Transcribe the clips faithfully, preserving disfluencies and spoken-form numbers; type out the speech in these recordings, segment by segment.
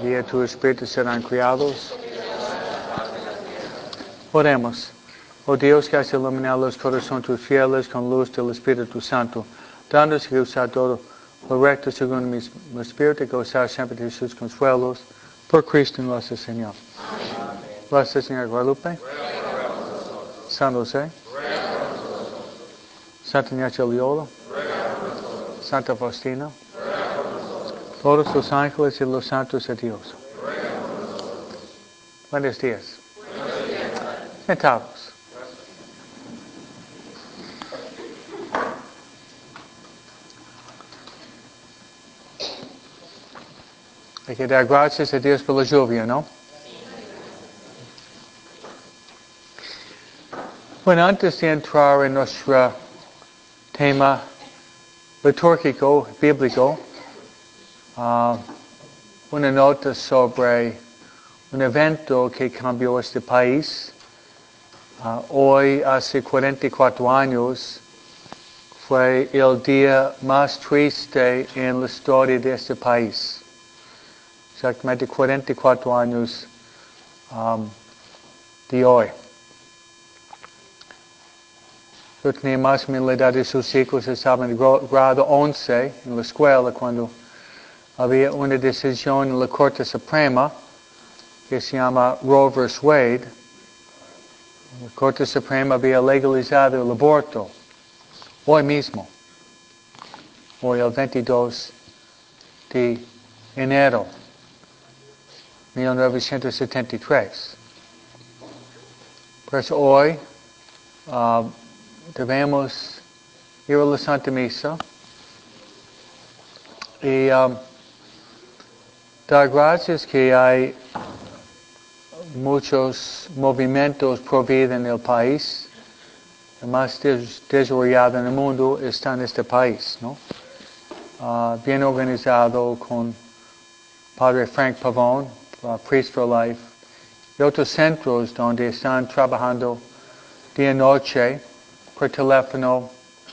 vía tu Espíritu serán criados. Oremos. Oh Dios, que has iluminado los corazones tus fieles con luz del Espíritu Santo, dándonos que usar todo lo recto según mi Espíritu, y gozar siempre de sus consuelos, por Cristo nuestro Señor. Gracias, Señor Guadalupe. San José. Santa Ignacia Loyola. Santa Faustina. Todos los ángeles y los santos de Dios. Buenos días. Sentados. Hay que dar gracias a Dios por la lluvia, ¿no? Bueno, antes de entrar en nuestro tema litúrgico, bíblico, uh, una nota sobre un evento que cambió este país. Uh, hoy, hace cuarenta y cuatro años, fue el día más triste en la historia de este país. Exactamente cuarenta y cuatro años um, de hoy. Yo tenía más o menos la edad de sus hijos, estaba en grado once en la escuela cuando había una decisión en la Corte Suprema que se llama Roe versus Wade. La Corte Suprema había legalizado el aborto hoy mismo, hoy el veintidós de enero de mil novecientos setenta y tres. Por eso hoy uh, debemos ir a la Santa Misa y um, dar gracias que hay muchos movimientos pro vida en el país. El más des- desarrollado en el mundo está en este país, ¿no? Uh, bien organizado con Padre Frank Pavone, uh, Priest for Life, y otros centros donde están trabajando día y noche por teléfono,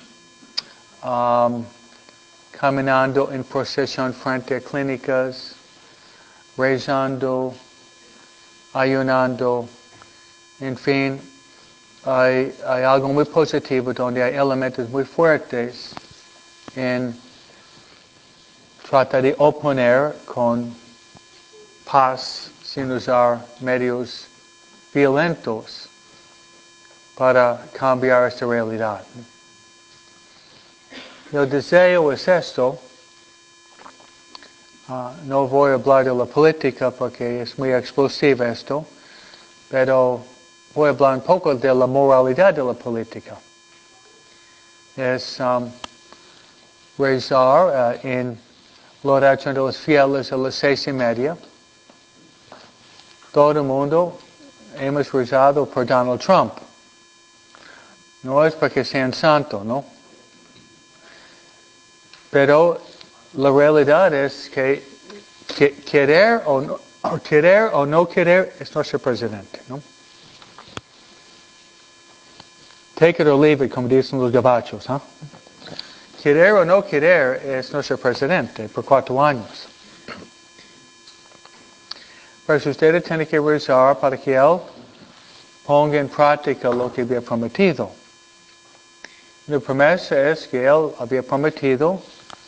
um, caminando en procesión frente a clínicas, rezando, ayunando, en fin, hay, hay algo muy positivo donde hay elementos muy fuertes en tratar de oponer con paz sin usar medios violentos para cambiar esta realidad. El deseo es esto. Uh, no voy a hablar de la política porque es muy explosivo esto, pero voy a hablar un poco de la moralidad de la política. Es um, rezar uh, en la oración de los fieles a las seis y media. Todo el mundo hemos rezado por Donald Trump. No es porque sean santo, ¿no? Pero la realidad es que, que querer, o no, o querer o no querer es nuestro presidente, ¿no? Take it or leave it, como dicen los gabachos, ¿eh? Querer o no querer es nuestro presidente por cuatro años. Pero ustedes tienen que rezar para que él ponga en práctica lo que había prometido. La promesa es que él había prometido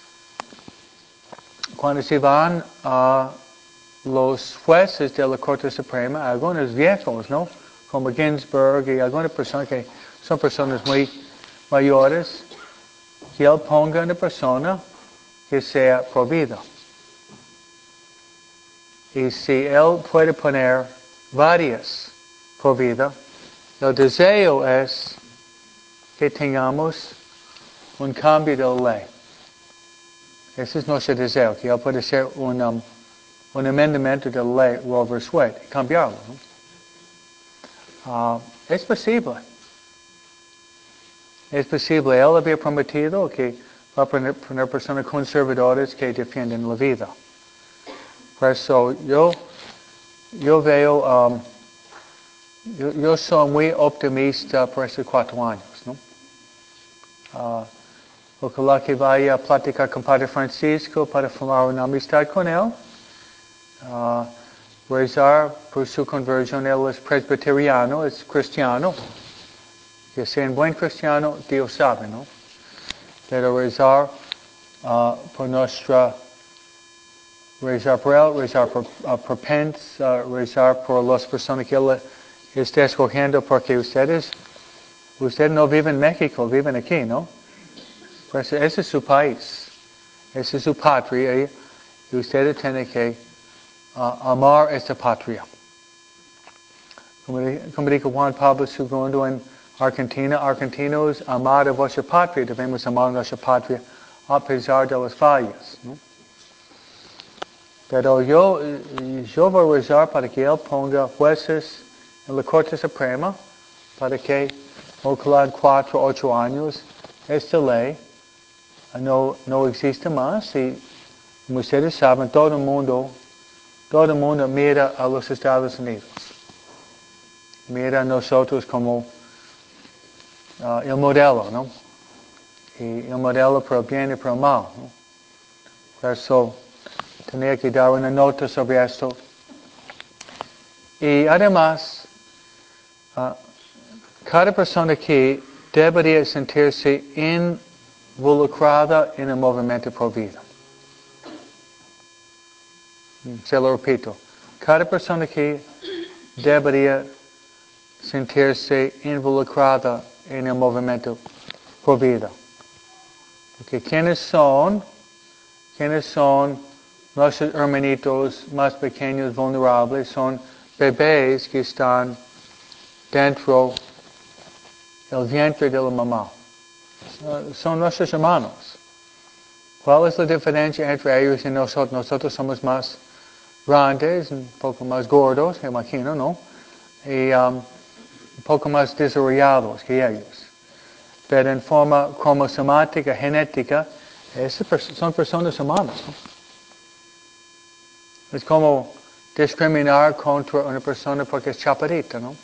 cuando se van a los jueces de la Corte Suprema, algunos viejos, ¿no? Como Ginsburg y algunas personas que son personas muy mayores, que él ponga una persona que sea provida. Y si él puede poner varias providas, el deseo es que tengamos un cambio de la ley. Ese es nuestro deseo, que él pueda hacer un, um, un amendamiento de la ley Roe versus Wade, cambiarlo, ¿no? Uh, es posible. Es posible. Él había prometido que va a poner, poner personas conservadoras que defienden la vida. Por eso yo, yo veo, um, yo, yo soy muy optimista por estos cuatro años, ¿no? Uh, Ojalá que vaya a platicar con Padre Francisco para formar una amistad con él. uh, rezar por su conversión. Él es presbiteriano, es cristiano. Que sea un buen cristiano, Dios sabe, ¿no? Pero rezar uh, por nuestra, rezar por él, rezar por, uh, por Pence, uh, rezar por las personas que él está escogiendo, porque ustedes, ustedes no viven en México, viven aquí, ¿no? Pues ese es su país, esa es su patria, y ustedes tienen que uh, amar esta patria. Como, como dijo Juan Pablo segundo en Argentina, argentinos, amar a vuestra patria, debemos amar a nuestra patria a pesar de las fallas, ¿no? Pero yo, yo voy a rezar para que Él ponga jueces en la Corte Suprema, para que, ojalá en cuatro, ocho años, esta ley no, no existe más. Y como ustedes saben, todo el mundo, todo el mundo mira a los Estados Unidos. Mira a nosotros como uh, el modelo, ¿no? Y el modelo para el bien y para el mal, ¿no? Por eso tenía que dar una nota sobre esto. Y además, uh, cada persona aquí debería sentirse involucrada en el movimiento Pro Vida. Se lo repito. Cada persona aquí debería sentirse involucrada en el movimiento Pro Vida. Porque ¿quiénes son? ¿Quiénes son nuestros hermanitos más pequeños, vulnerables? Son bebés que están dentro del vientre de la mamá. Son nuestros hermanos. ¿Cuál es la diferencia entre ellos y nosotros? Nosotros somos más grandes, un poco más gordos, me imagino, ¿no? Y um, un poco más desarrollados que ellos. Pero en forma cromosomática, genética, esas son personas humanas, ¿no? Es como discriminar contra una persona porque es chaparrita, ¿no?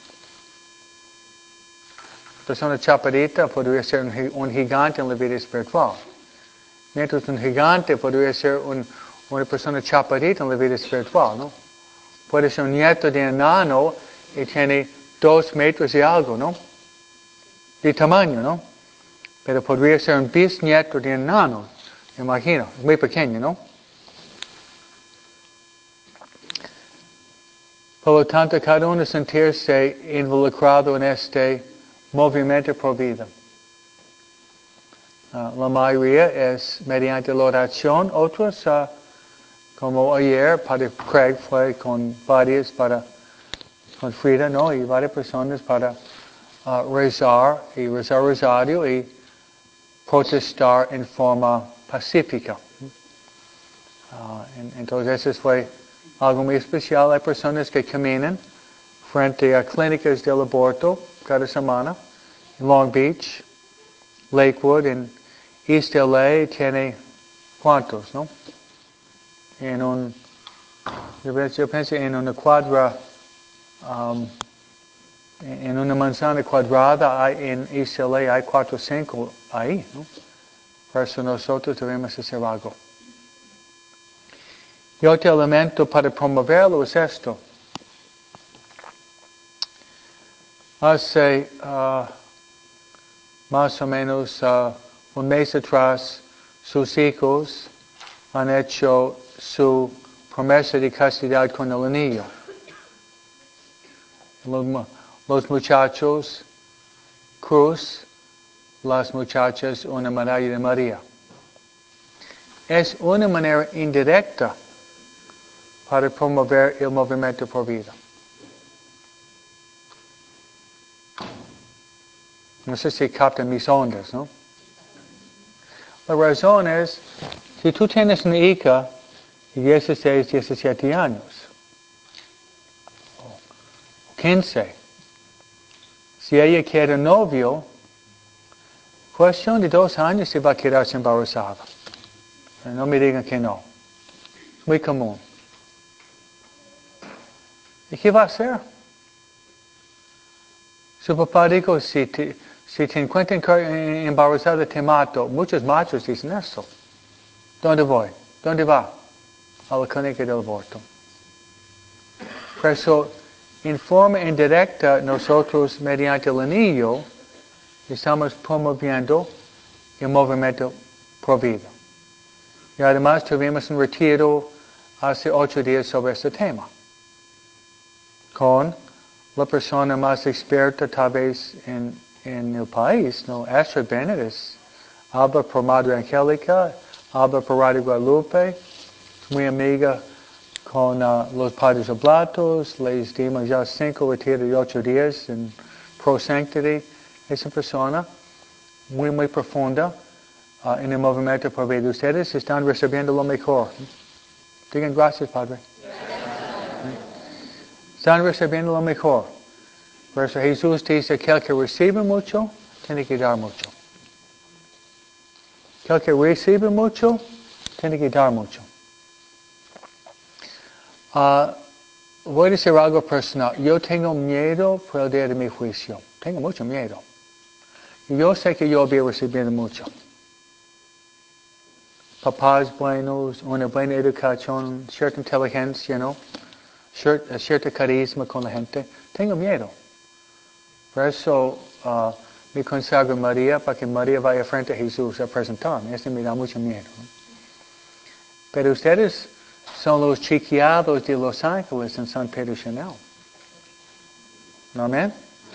Persona chaparrita podría ser un, un gigante en la vida espiritual. Mientras un gigante podría ser un, una persona chaparrita en la vida espiritual, ¿no? Puede ser un nieto de enano y tiene dos metros y algo, ¿no? De tamaño, ¿no? Pero podría ser un bisnieto de enano, me imagino, muy pequeño, ¿no? Por lo tanto, cada uno sentirse involucrado en este movimiento Pro Vida. Uh, la mayoría es mediante la oración, otros, uh, como ayer, Padre Craig fue con varias para, con Frida, ¿no? Y varias personas para uh, rezar y rezar rosario y protestar en forma pacífica. Uh, en, entonces eso fue algo muy especial. Hay personas que caminan frente a clínicas del aborto cada semana en Long Beach, Lakewood, en East L A tiene cuantos, ¿no? En un, yo pienso en una cuadra, um, en una manzana cuadrada hay, en East L A hay cuatro o cinco ahí, ¿no? Por eso nosotros debemos hacer algo. Y otro elemento para promoverlo es esto. Hace uh, más o menos uh, un mes atrás, sus hijos han hecho su promesa de castidad con el anillo. Los, los muchachos, cruz, las muchachas, una medalla de María. Es una manera indirecta para promover el movimiento Pro Vida. No sé si captan mis ondas, ¿no? La razón es, si tú tienes una hija de dieciséis, diecisiete años, o quince, si ella quiere novio, cuestión de dos años se va a quedarse embarazada. No me digan que no. Es muy común. ¿Y qué va a hacer? Su papá dijo, si te, si te encuentran embarazada te mato. Muchos machos dicen eso. ¿Dónde voy? ¿Dónde va? A la clínica del aborto. Por eso, en forma indirecta, nosotros, mediante el anillo, estamos promoviendo el movimiento por vida. Y además tuvimos un retiro hace ocho días sobre este tema, con la persona más experta tal vez en, en el país, ¿no? Astrid Bennett es, habla por Madre Angélica, habla por Radio Guadalupe, muy amiga con uh, los Padres Oblatos, les dimos ya cinco retiros de ocho días en Pro Sanctity. Esa persona muy, muy profunda uh, en el movimiento por vida. Ustedes están recibiendo lo mejor. Digan gracias, Padre. Están recibiendo lo mejor. Por eso Jesús dice que el que recibe mucho, tiene que dar mucho. Que el que recibe mucho, tiene que dar mucho. Uh, voy a decir algo personal. Yo tengo miedo por el día de mi juicio. Tengo mucho miedo. Y yo sé que yo voy a recibir mucho. Papás buenos, una buena educación, cierta inteligencia, ¿no? Cierta, cierta carisma con la gente. Tengo miedo. Por eso uh, me consagro a María para que María vaya frente a Jesús a presentarme. Esto me da mucho miedo, ¿no? Pero ustedes son los chiquiados de Los Ángeles en San Pedro Chanel. ¿Amén?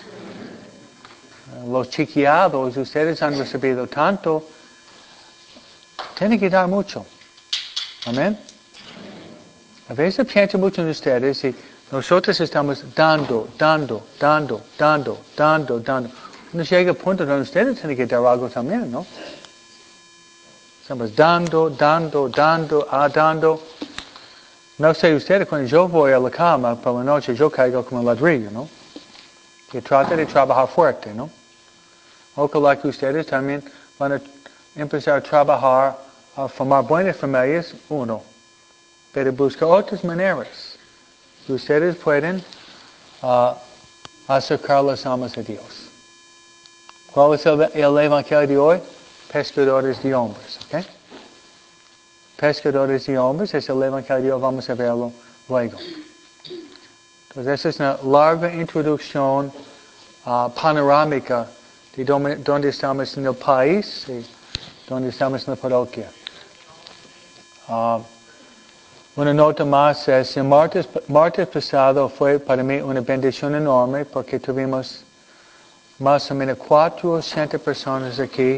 Los chiquiados, ustedes han recibido tanto, tienen que dar mucho. ¿Amén? A veces pienso mucho en ustedes y nosotros estamos dando, dando, dando, dando, dando, dando. Cuando llega el punto donde ustedes tienen que dar algo también, ¿no? Estamos dando, dando, dando, ah, dando. No sé ustedes, cuando yo voy a la cama por la noche, yo caigo como un ladrillo, ¿no? Que trata de trabajar fuerte, ¿no? Ojalá que ustedes también van a empezar a trabajar a formar buenas familias, uno. Pero buscar otras maneras que ustedes pueden uh, acercar las almas a Dios. ¿Cuál es el, el evangelio de hoy? Pescadores de hombres, ¿ok? Pescadores de hombres es el evangelio de hoy, vamos a verlo luego. Entonces, esa es una larga introducción uh, panorámica de dónde estamos en el país y dónde estamos en la parroquia. Uh, una nota más es, el martes, martes pasado fue para mí una bendición enorme porque tuvimos más o menos cuatrocientas personas aquí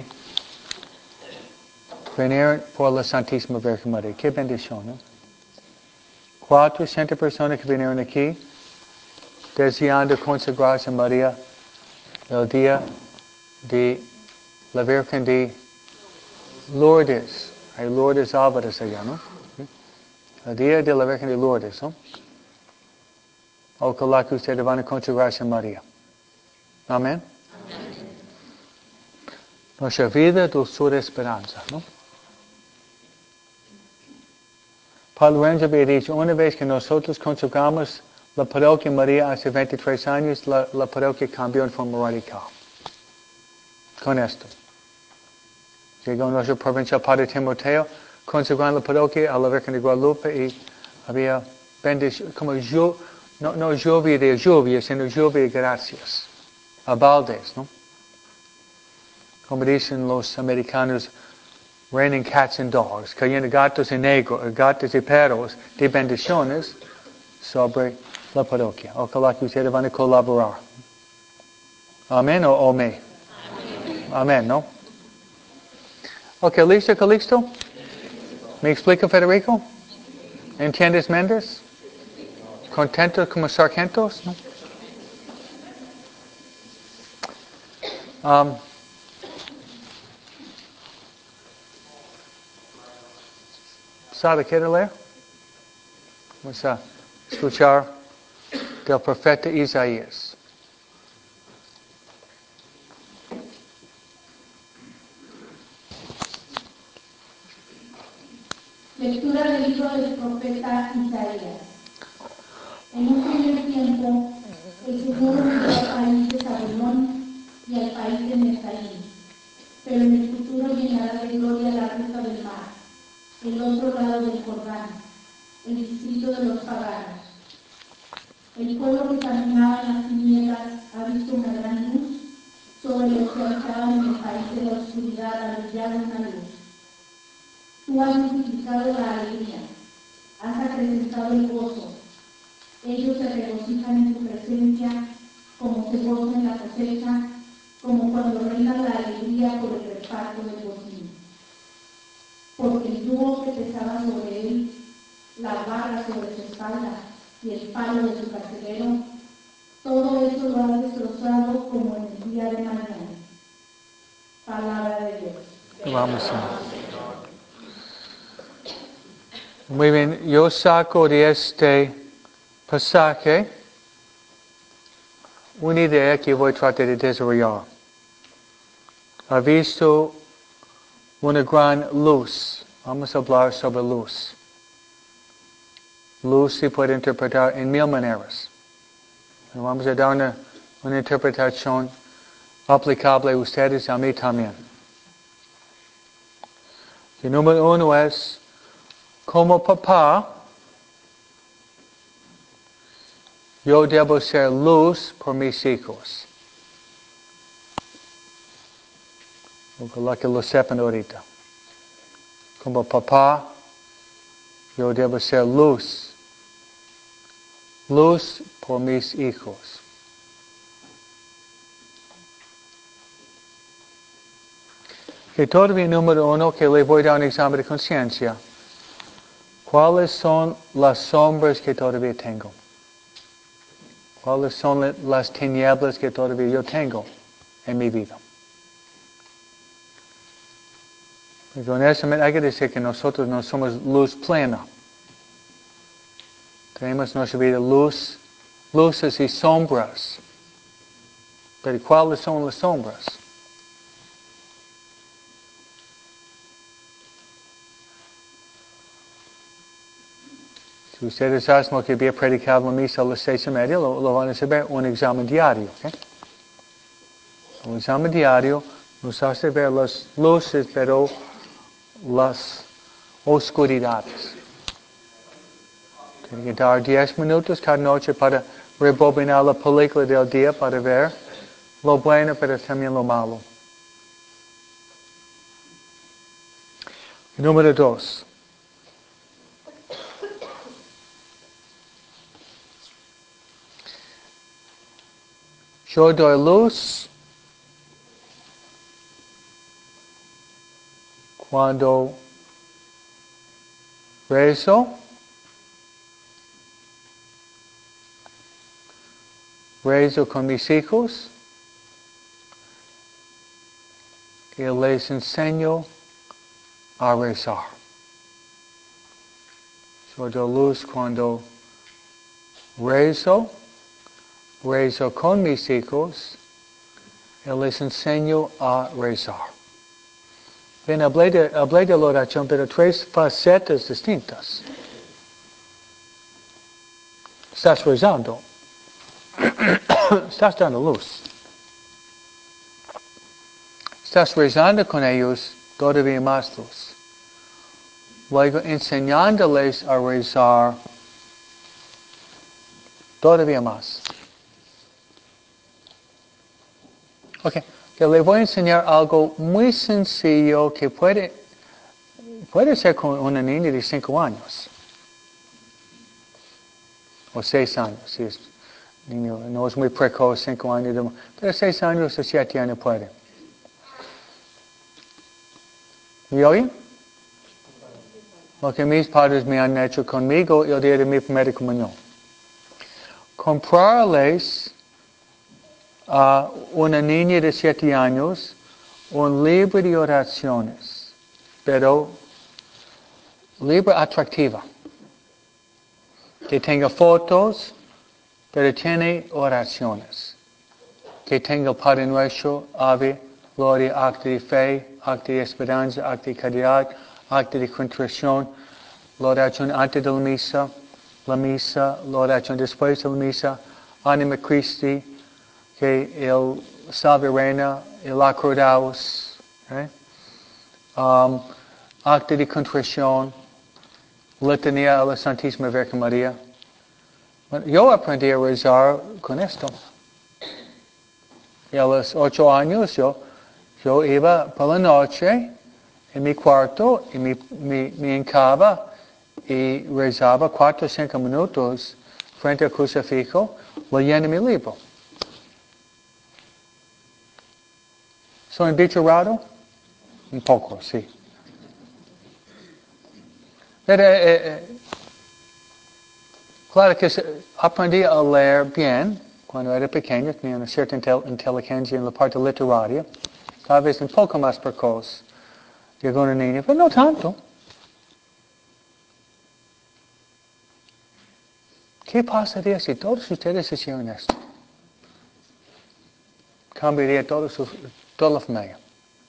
venir por la Santísima Virgen María. Qué bendición, ¿no? cuatrocientas personas que vinieron aquí deseando consagrarse a María el día de la Virgen de Lourdes. Hay Lourdes Álvarez allá, ¿no? El día de la Virgen de Lourdes, ¿no? Ojalá que ustedes van a consagrarse a María. Amén. Nuestra vida, dulzura, esperanza, ¿no? Padre Lorenzo había dicho, una vez que nosotros consagramos la parroquia María hace veintitrés años, la, la parroquia cambió en forma radical. Con esto. Llegó nuestro provincial Padre Timoteo, consagrando la parroquia a la Virgen de Guadalupe y había bendición, como yo, no, no lluvia de lluvia, sino lluvia de gracias. A baldes, ¿no? Como dicen los americanos, raining cats and dogs, cayendo gatos y negros, gatos y perros de bendiciones sobre la parroquia. Ojalá que ustedes van a colaborar. Amén o amén. Amén, ¿no? Ok, ¿listo, Calixto? ¿Me explica, Federico? ¿Entiendes, Méndez? ¿Contentos como sargentos? ¿No? Um, ¿Sabe qué leer? Vamos a escuchar del profeta Isaías. Lectura del libro del profeta Isaías. En un primer tiempo, el Señor unirá al país de Zabulón y al país de Neftalí, pero en el futuro llenará de gloria la ruta del mar, el otro lado del Jordán, el distrito de los paganos. El pueblo que caminaba en las tinieblas ha visto una gran luz. Sobre los que habitaban en el país de la oscuridad ha brillado una luz. Tú has multiplicado la alegría, has acrecentado el gozo. Ellos se regocijan en tu presencia, como se goza en la cosecha, como cuando reina la alegría por el reparto del botín. Porque el yugo que pesaba sobre él, la barra sobre su espalda y el palo de su carcelero, todo eso lo has destrozado como en el día de mañana. Palabra de Dios. Vamos a Muy bien, yo saco de este pasaje una idea que voy a tratar de desarrollar. Ha visto una gran luz. Vamos a hablar sobre luz. Luz se puede interpretar en mil maneras. Vamos a dar una, una interpretación aplicable a ustedes y a mí también. El número uno es, como papá, yo debo ser luz por mis hijos. Ojalá que lo sepan ahorita. Como papá, yo debo ser luz. Luz por mis hijos. Que todavía número uno que le voy a dar un examen de conciencia. ¿Cuáles son las sombras que todavía tengo? ¿Cuáles son las tinieblas que todavía yo tengo en mi vida? Porque honestamente hay que decir que nosotros no somos luz plena. Tenemos en nuestra vida luz, luces y sombras. Pero ¿cuáles son las sombras? Si ustedes hacen lo que había predicado en la misa a las seis y media, lo, lo van a saber, un examen diario. ¿Okay? Un examen diario nos hace ver las luces, pero las oscuridades. Tiene que dar diez minutos cada noche para rebobinar la película del día para ver lo bueno, pero también lo malo. Número dos. Yo doy luz cuando rezo, rezo con mis hijos y les enseño a rezar. Yo doy luz cuando rezo, rezo con mis hijos y les enseño a rezar. Bien, hablé de, hablé de la oración, pero tres facetas distintas. Estás rezando. Estás dando luz. Estás rezando con ellos, todavía más luz. Luego enseñándoles a rezar, todavía más. Ok, que le voy a enseñar algo muy sencillo que puede, puede ser con una niña de cinco años. O seis años, si es niño, no es muy precoz, cinco años, pero seis años o siete años puede. ¿Me oyen? Lo que mis padres me han hecho conmigo el día de mi primera comunión. Comprarles a una niña de siete años un libro de oraciones, pero libro atractiva, que tenga fotos, pero tiene oraciones, que tenga el Padre Nuestro, Ave, Gloria, acto de fe, acto de esperanza, acto de caridad, acto de contrición, la oración antes de la misa, la misa, la oración después de la misa, Anima Christi, que el Salve Reina, el Acrodaos, ¿eh? um, acto de contrición, Litania a la Santísima Virgen María, Bueno, yo aprendí a rezar con esto. Y a los ocho años yo, yo iba por la noche en mi cuarto y me, me, me hincaba y rezaba cuatro o cinco minutos frente al crucifijo leyendo mi libro. ¿Soy un bicho raro? Un poco, sí. Pero, eh, eh, claro que aprendí a leer bien cuando era pequeño, tenía una cierta inteligencia en la parte literaria, tal vez un poco más precoz que alguna niña, pero no tanto. ¿Qué pasaría si todos ustedes hicieran esto? Cambiaría todo su, toda la familia.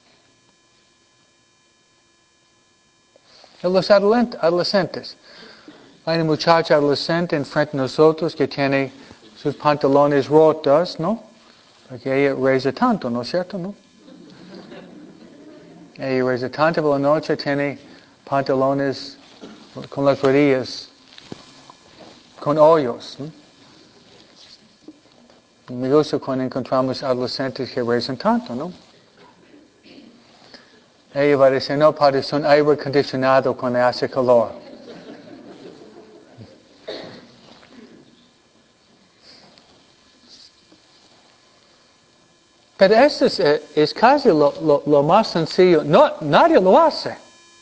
Los adolescentes. Hay una muchacha adolescente enfrente de nosotros que tiene sus pantalones rotos, ¿no? Porque ella reza tanto, ¿no es cierto? ¿No? Ella reza tanto por la noche, tiene pantalones con las rodillas, con hoyos, ¿no? Me gusta cuando encontramos adolescentes que rezan tanto, ¿no? Ella va a decir, no, padre, son aire acondicionado cuando hace calor. Pero esto es, es casi lo, lo, lo más sencillo. No, nadie lo hace.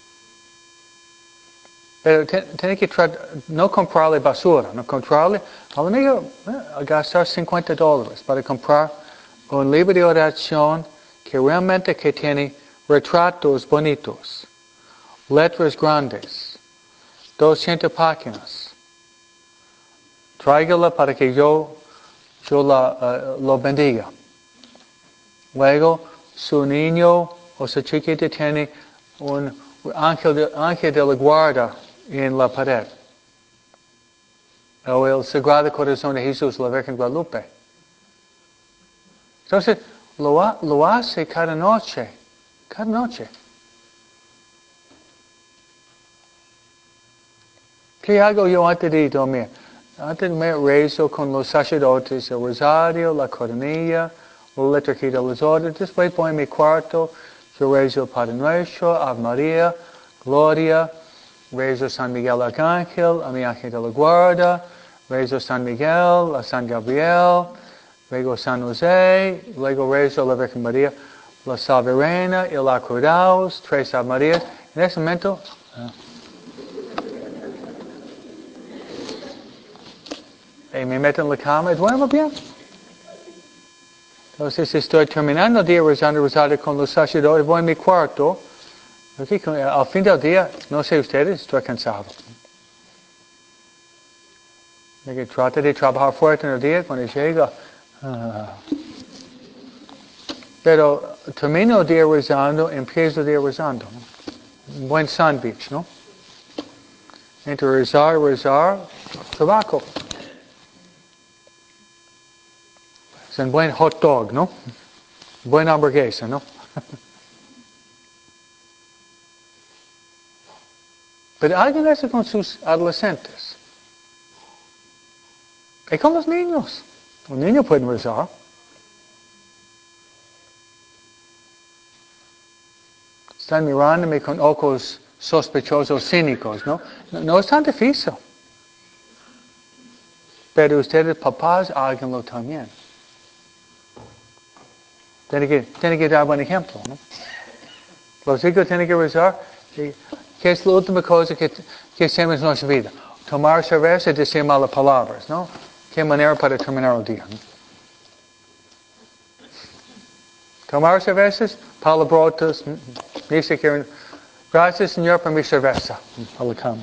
Pero tiene que tratar, no comprarle basura, no comprarle, a lo mejor eh, gastar cincuenta dólares para comprar un libro de oración que realmente que tiene retratos bonitos, letras grandes, doscientas páginas. Tráigala para que yo, yo la, uh, lo bendiga. Luego, su niño o su chiquita tiene un ángel de, ángel de la guarda en la pared. O el Sagrado Corazón de Jesús, la Virgen Guadalupe. Entonces, lo, ha, lo hace cada noche. Cada noche. ¿Qué hago yo antes de dormir? Antes de dormir rezo con los sacerdotes el rosario, la coronilla, la liturgia de los órdenes. Después voy en mi cuarto, yo rezo el Padre Nuestro, Ave María, Gloria, rezo San Miguel Arcángel, a mi ángel de la guarda, rezo San Miguel, a San Gabriel, luego San José, luego rezo a la Virgen María, la Salve Reina y la Crudaus, tres Ave Marías. En ese momento, uh, y me meto en la cama y duermo bien. Entonces estoy terminando el día rezando rosario con los sacerdotes, voy en mi cuarto. Okay, al fin del día, no sé ustedes, estoy cansado. Que trata de trabajar fuerte en el día cuando llega. Uh, pero termino el día rezando, empiezo el día rezando. ¿No? Un buen sandwich, ¿no? Entre rezar, rezar, trabajo. Es un buen hot dog, ¿no? Buena hamburguesa, ¿no? Pero alguien hace con sus adolescentes. Y con los niños. Los niños pueden rezar. Están mirándome con ojos sospechosos, cínicos, ¿no? No, no es tan difícil. Pero ustedes, papás, háganlo también. Tienen que, tienen que dar buen ejemplo, ¿no? Los hijos tienen que rezar. ¿Qué es la última cosa que, que hacemos en nuestra vida? Tomar cerveza y decir malas palabras, ¿no? ¿Qué manera para terminar el día? ¿No? Tomar cervezas, palabrotas, ni siquiera. Gracias, Señor, por mi cerveza. A la cama.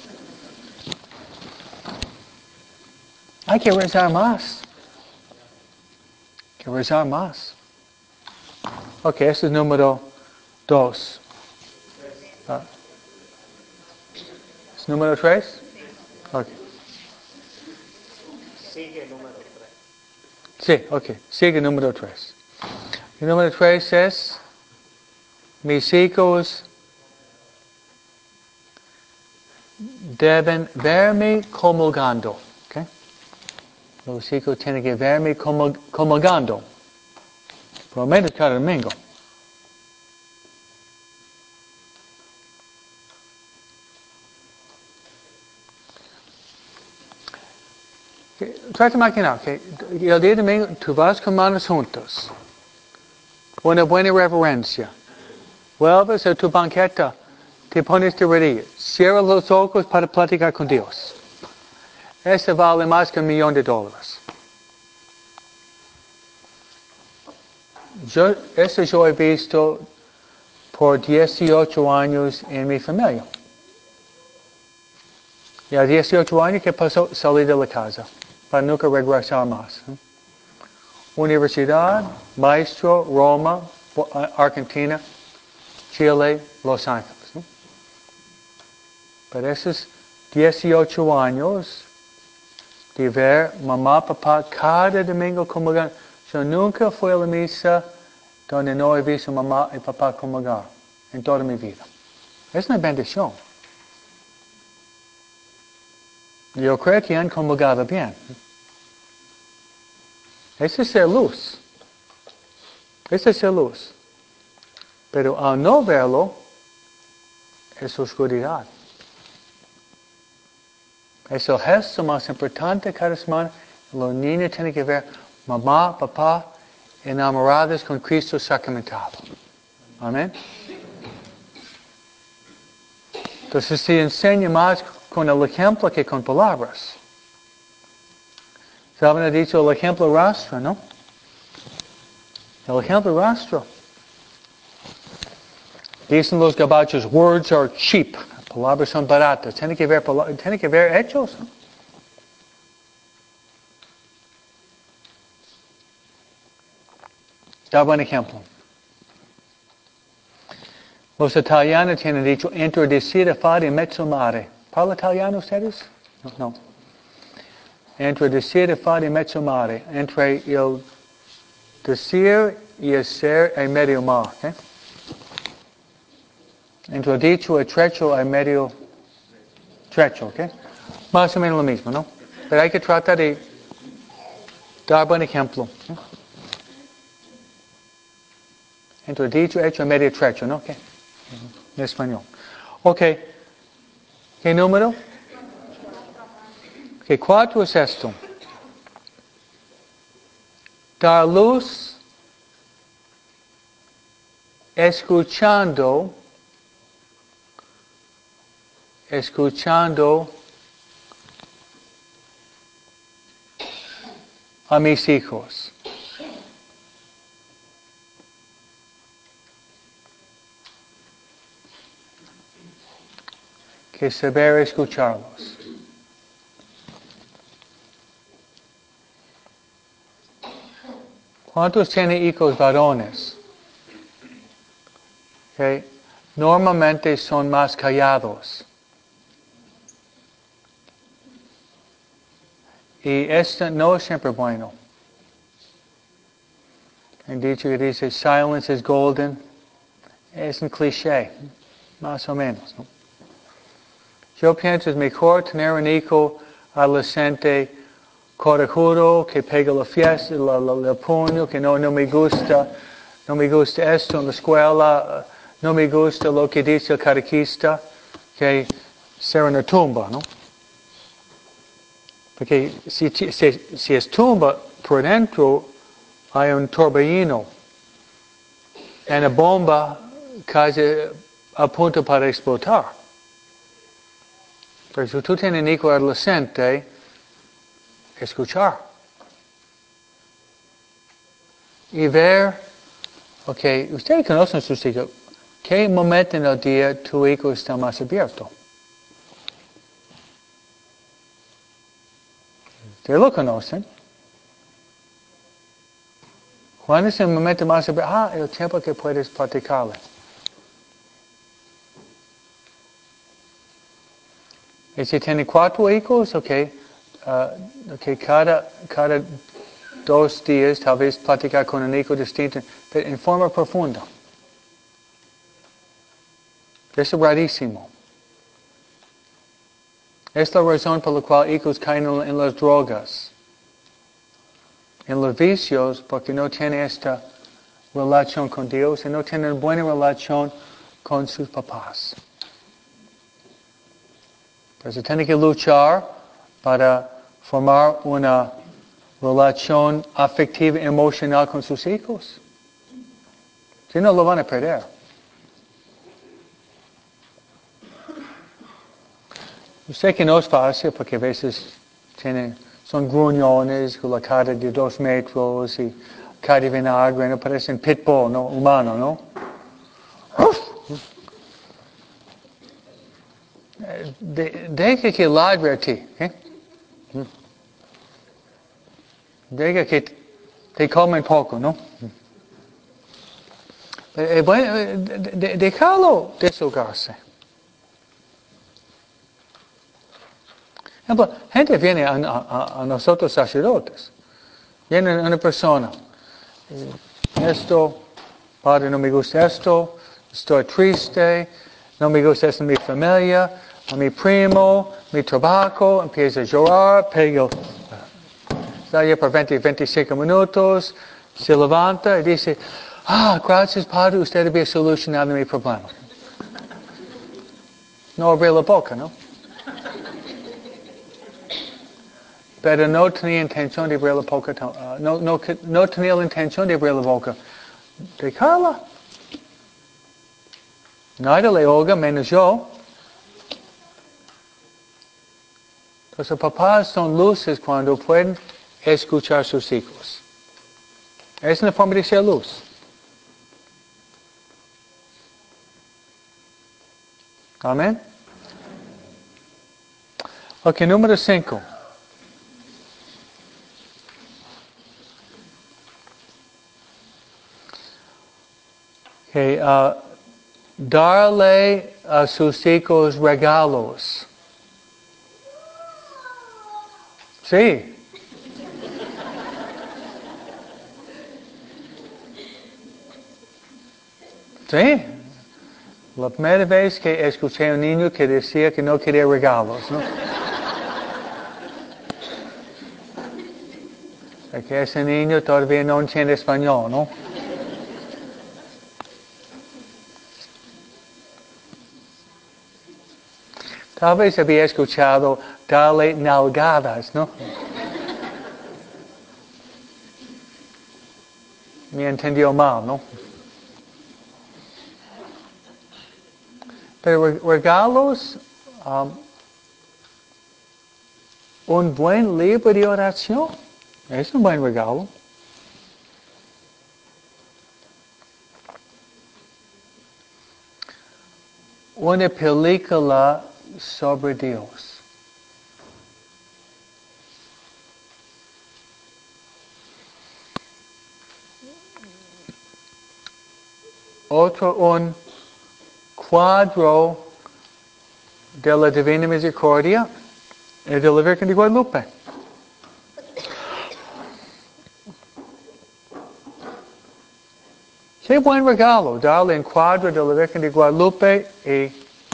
Hay que rezar más. Hay que rezar más. Ok, este es número dos. Uh, ¿Es número tres? Ok. Sigue número tres. Sí, ok. Sigue número tres. El número tres es, mis hijos deben verme comulgando. Okay? Los hijos tienen que verme comulgando. Por lo menos cada domingo. Trata de imaginar que el día de domingo tú vas con manos juntos. Una buena reverencia. Vuelves a tu banqueta. Te pones de rodillas. Cierra los ojos para platicar con Dios. Eso vale más que un millón de dólares. Yo, eso yo he visto por dieciocho años en mi familia. Y a dieciocho años que pasó, salí de la casa para nunca regresar más. Universidad, maestro, Roma, Argentina, Chile, Los Ángeles. ¿No? Pero esos dieciocho años de ver mamá, papá cada domingo comulgar. Yo nunca fui a la misa donde no he visto mamá y papá comulgar en toda mi vida. Es una bendición. Yo creo que han comulgado bien. Esa es la luz. Esa es la luz. Pero al no verlo, es oscuridad. Es el gesto más importante cada semana. Los niños tienen que ver mamá, papá, enamorados con Cristo sacramentado. Amén. Entonces se enseña más con el ejemplo que con palabras. ¿Saben? Ha dicho el ejemplo rastra, ¿no? El ejemplo rastra. Dicen los gabachos, words are cheap. Palabras son baratas. Tiene que ver, tiene que ver hechos. ¿No? Da buen ejemplo. Los italianos tienen dicho, entre decir fare in mezzo mare. ¿Parla italiano ustedes? No. no. Entre decir y fare in mezzo mare. Entre el decir y hacer en medio mar. ¿eh? Entre el dicho y el trecho hay medio trecho. ¿okay? Más o menos lo mismo, ¿no? Pero hay que tratar de dar buen ejemplo. ¿eh? Entre el dicho, hecho y medio trecho, ¿no? ¿Okay? En español. Ok. ¿Qué número? Ok, cuatro es esto. Dar luz escuchando, escuchando a mis hijos. Que saber escucharlos. ¿Cuántos tienen hijos varones? Okay. Normalmente son más callados. Y esto no es siempre bueno. El dicho que dice, silence is golden, es un cliché, más o menos. ¿no? Yo pienso es mejor tener un hijo adolescente corajudo, que pega la fiesta, la, la, el puño, que no, no me gusta, no me gusta esto en la escuela, no me gusta lo que dice el catequista, que ser una tumba, ¿no? Porque si, si, si es tumba, por dentro hay un torbellino, una bomba casi a punto para explotar. Pero si tú tienes un hijo adolescente, escuchar. Y ver, ok, ustedes conocen a sus hijos, ¿qué momento en el día tu hijo está más abierto? Ustedes lo conocen. ¿Cuándo es el momento más abierto? Ah, el tiempo que puedes platicarle. Y si tiene cuatro hijos, ok, uh, okay cada, cada dos días tal vez platicar con un hijo distinto, pero en forma profunda. Eso es rarísimo. Es la razón por la cual hijos caen en las drogas. en los vicios porque no tiene esta relación con Dios y no tiene buena relación con sus papás. Entonces tiene que luchar para formar una relación afectiva y emocional con sus hijos. Si no, lo van a perder. Yo sé que no es fácil porque a veces tienen, son gruñones con la cara de dos metros y cara de vinagre, no parecen pitbull, ¿no? Humano, ¿no? De, deja que ladre a ti. ¿eh? Deja que te comen poco, ¿no? Eh, bueno, eh, de, de, déjalo deshogarse. Gente viene a, a, a nosotros sacerdotes. Viene una persona. Esto, padre, no me gusta esto. Estoy triste. No me gusta esto en mi familia. A mi primo, mi trabajo. Empieza a llorar. Pego. Está allí por veinte, veinticinco minutos. Se levanta y dice, ah, gracias, padre. Usted había solucionado mi problema. No abre la boca, ¿no? Pero no tenía intención de abrir la boca, uh, no, no, no tenía la intención de abrir la boca. Dejarla. Nadie le oiga, menos yo. Entonces, papás son luces cuando pueden escuchar a sus hijos. Es una forma de ser luz. Amén. Ok, número cinco. Okay, uh, darle a sus hijos regalos. Sí. Sí. La primera vez que escuché a un niño que decía que no quería regalos, ¿no? Porque ese niño todavía no entiende español, ¿no? Tal vez había escuchado darle nalgadas, ¿no? Me entendió mal, ¿no? Pero regalos, um, un buen libro de oración, es un buen regalo. Una película sobre Dios. Otro, un cuadro de la Divina Misericordia y de la Virgen de Guadalupe. Qué buen regalo darle un cuadro de la Virgen de Guadalupe y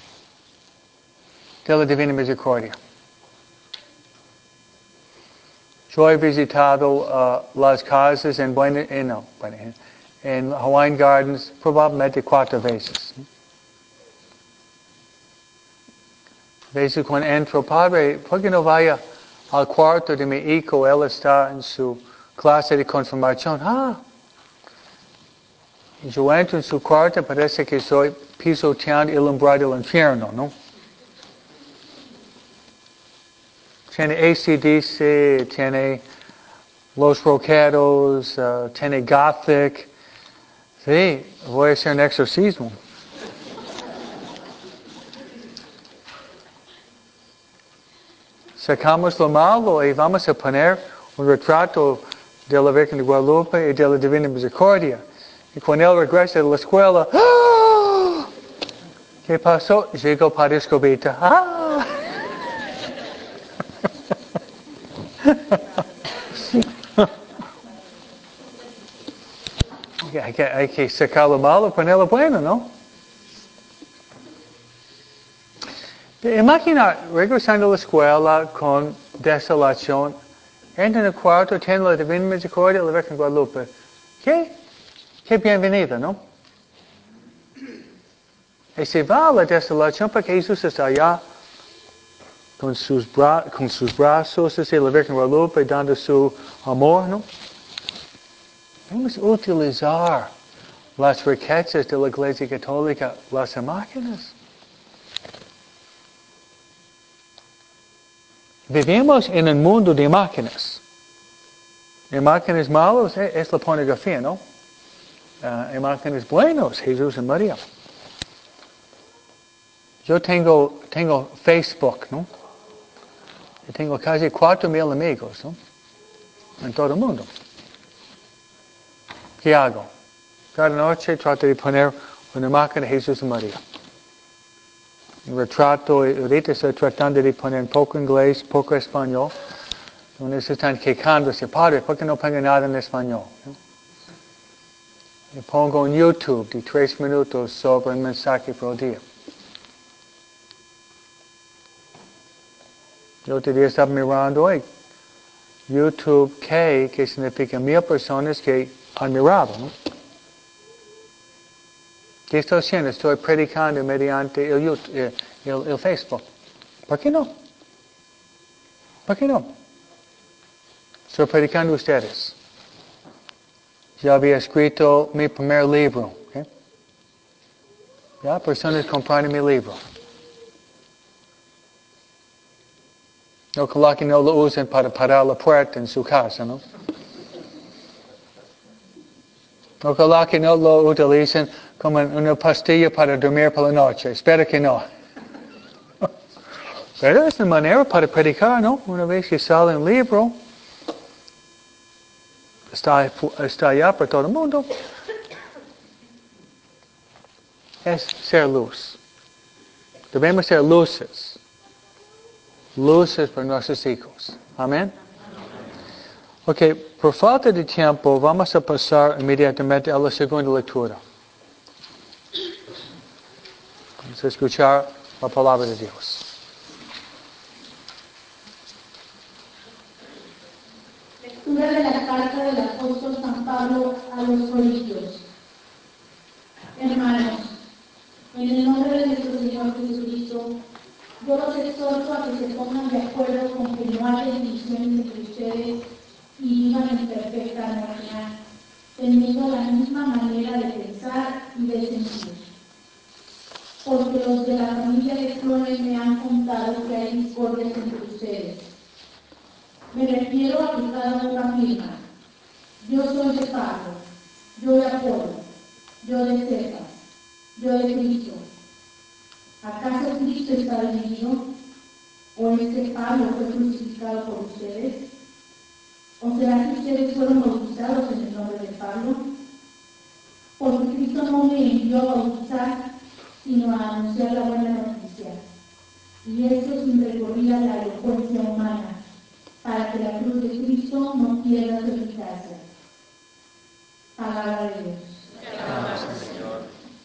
de la Divina Misericordia. Yo he visitado uh, las casas en, Buena, eh, no, Buena, en Hawaiian Gardens probablemente cuatro veces. A veces cuando entro, padre, ¿por qué no vaya al cuarto de mi hijo? Él está en su clase de confirmación. Ah, yo entro en su cuarto, parece que estoy pisoteando el umbral del infierno, ¿no? Tiene A C D C, tiene Los Rockeros, uh, tiene Gothic. Sí, voy a hacer un exorcismo. Sacamos lo malo y vamos a poner un retrato de la Virgen de Guadalupe y de la Divina Misericordia. Y cuando él regresa de la escuela, ¡ah! ¿Qué pasó? Llegó Padre Escobita. ¡Ah! hay, que, hay que sacar lo malo y poner lo bueno, ¿no? Imagina regresando a la escuela con desolación entra en el cuarto, tiene la Divina Misericordia y la Virgen Guadalupe. ¿Qué? Qué bienvenida, ¿no? Y se va a la desolación porque Jesús está allá con sus, bra con sus brazos, así, la Virgen Guadalupe dando su amor, ¿no? Vamos a utilizar las riquezas de la Iglesia Católica, las máquinas. Vivimos en un mundo de máquinas. Y máquinas malos eh, es la pornografía, ¿no? Uh, y máquinas buenos, Jesús y María. Yo tengo, tengo Facebook, ¿no? Y tengo casi cuatro mil amigos, ¿no? En todo el mundo. ¿Qué hago? Cada noche trato de poner una máquina de Jesús y María. Un retrato, ahorita estoy tratando de poner poco inglés, poco español. Donde están quejándose, padre, ¿por qué no pongo nada en español? ¿No? Y pongo en YouTube de tres minutos sobre un mensaje por día. Yo otro día estaba mirando hoy, YouTube K, que significa mil personas que han mirado, ¿no? ¿Qué estoy haciendo? Estoy predicando mediante el, YouTube, el, el, el Facebook. ¿Por qué no? ¿Por qué no? Estoy predicando a ustedes. Ya había escrito mi primer libro. ¿Okay? Ya personas compraron mi libro. Ojalá que no lo usen para parar la puerta en su casa, ¿no? Ojalá que no lo utilicen como una pastilla para dormir por la noche. Espero que no. Pero es una manera para predicar, ¿no? Una vez que sale un libro, está, está allá para todo el mundo. Es ser luz. Debemos ser luces. Luces para nuestros hijos. Amén. Ok, por falta de tiempo, vamos a pasar inmediatamente a la segunda lectura. Vamos a escuchar la palabra de Dios. Lectura de la carta del apóstol San Pablo a los Corintios. Hermanos, en el nombre de nuestro Señor Jesucristo, yo los exhorto a que se pongan de acuerdo con que no haya divisiones entre ustedes y vivan en perfecta armonía, teniendo la misma manera de pensar y de sentir. Porque los de la familia de Clones me han contado que hay discordias entre ustedes. Me refiero a que cada uno afirma: yo soy de Pablo, yo de Apolo, yo de Cefas, yo de Cristo. ¿Acaso Cristo está dividido? ¿O es que Pablo fue crucificado por ustedes? ¿O será que ustedes fueron bautizados en el nombre de Pablo? Porque Cristo no me envió a bautizar, sino a anunciar la buena noticia. Y esto sin recurrir a la elocuencia humana, para que la cruz de Cristo no pierda su eficacia. Palabra de Dios. Gracias, Señor.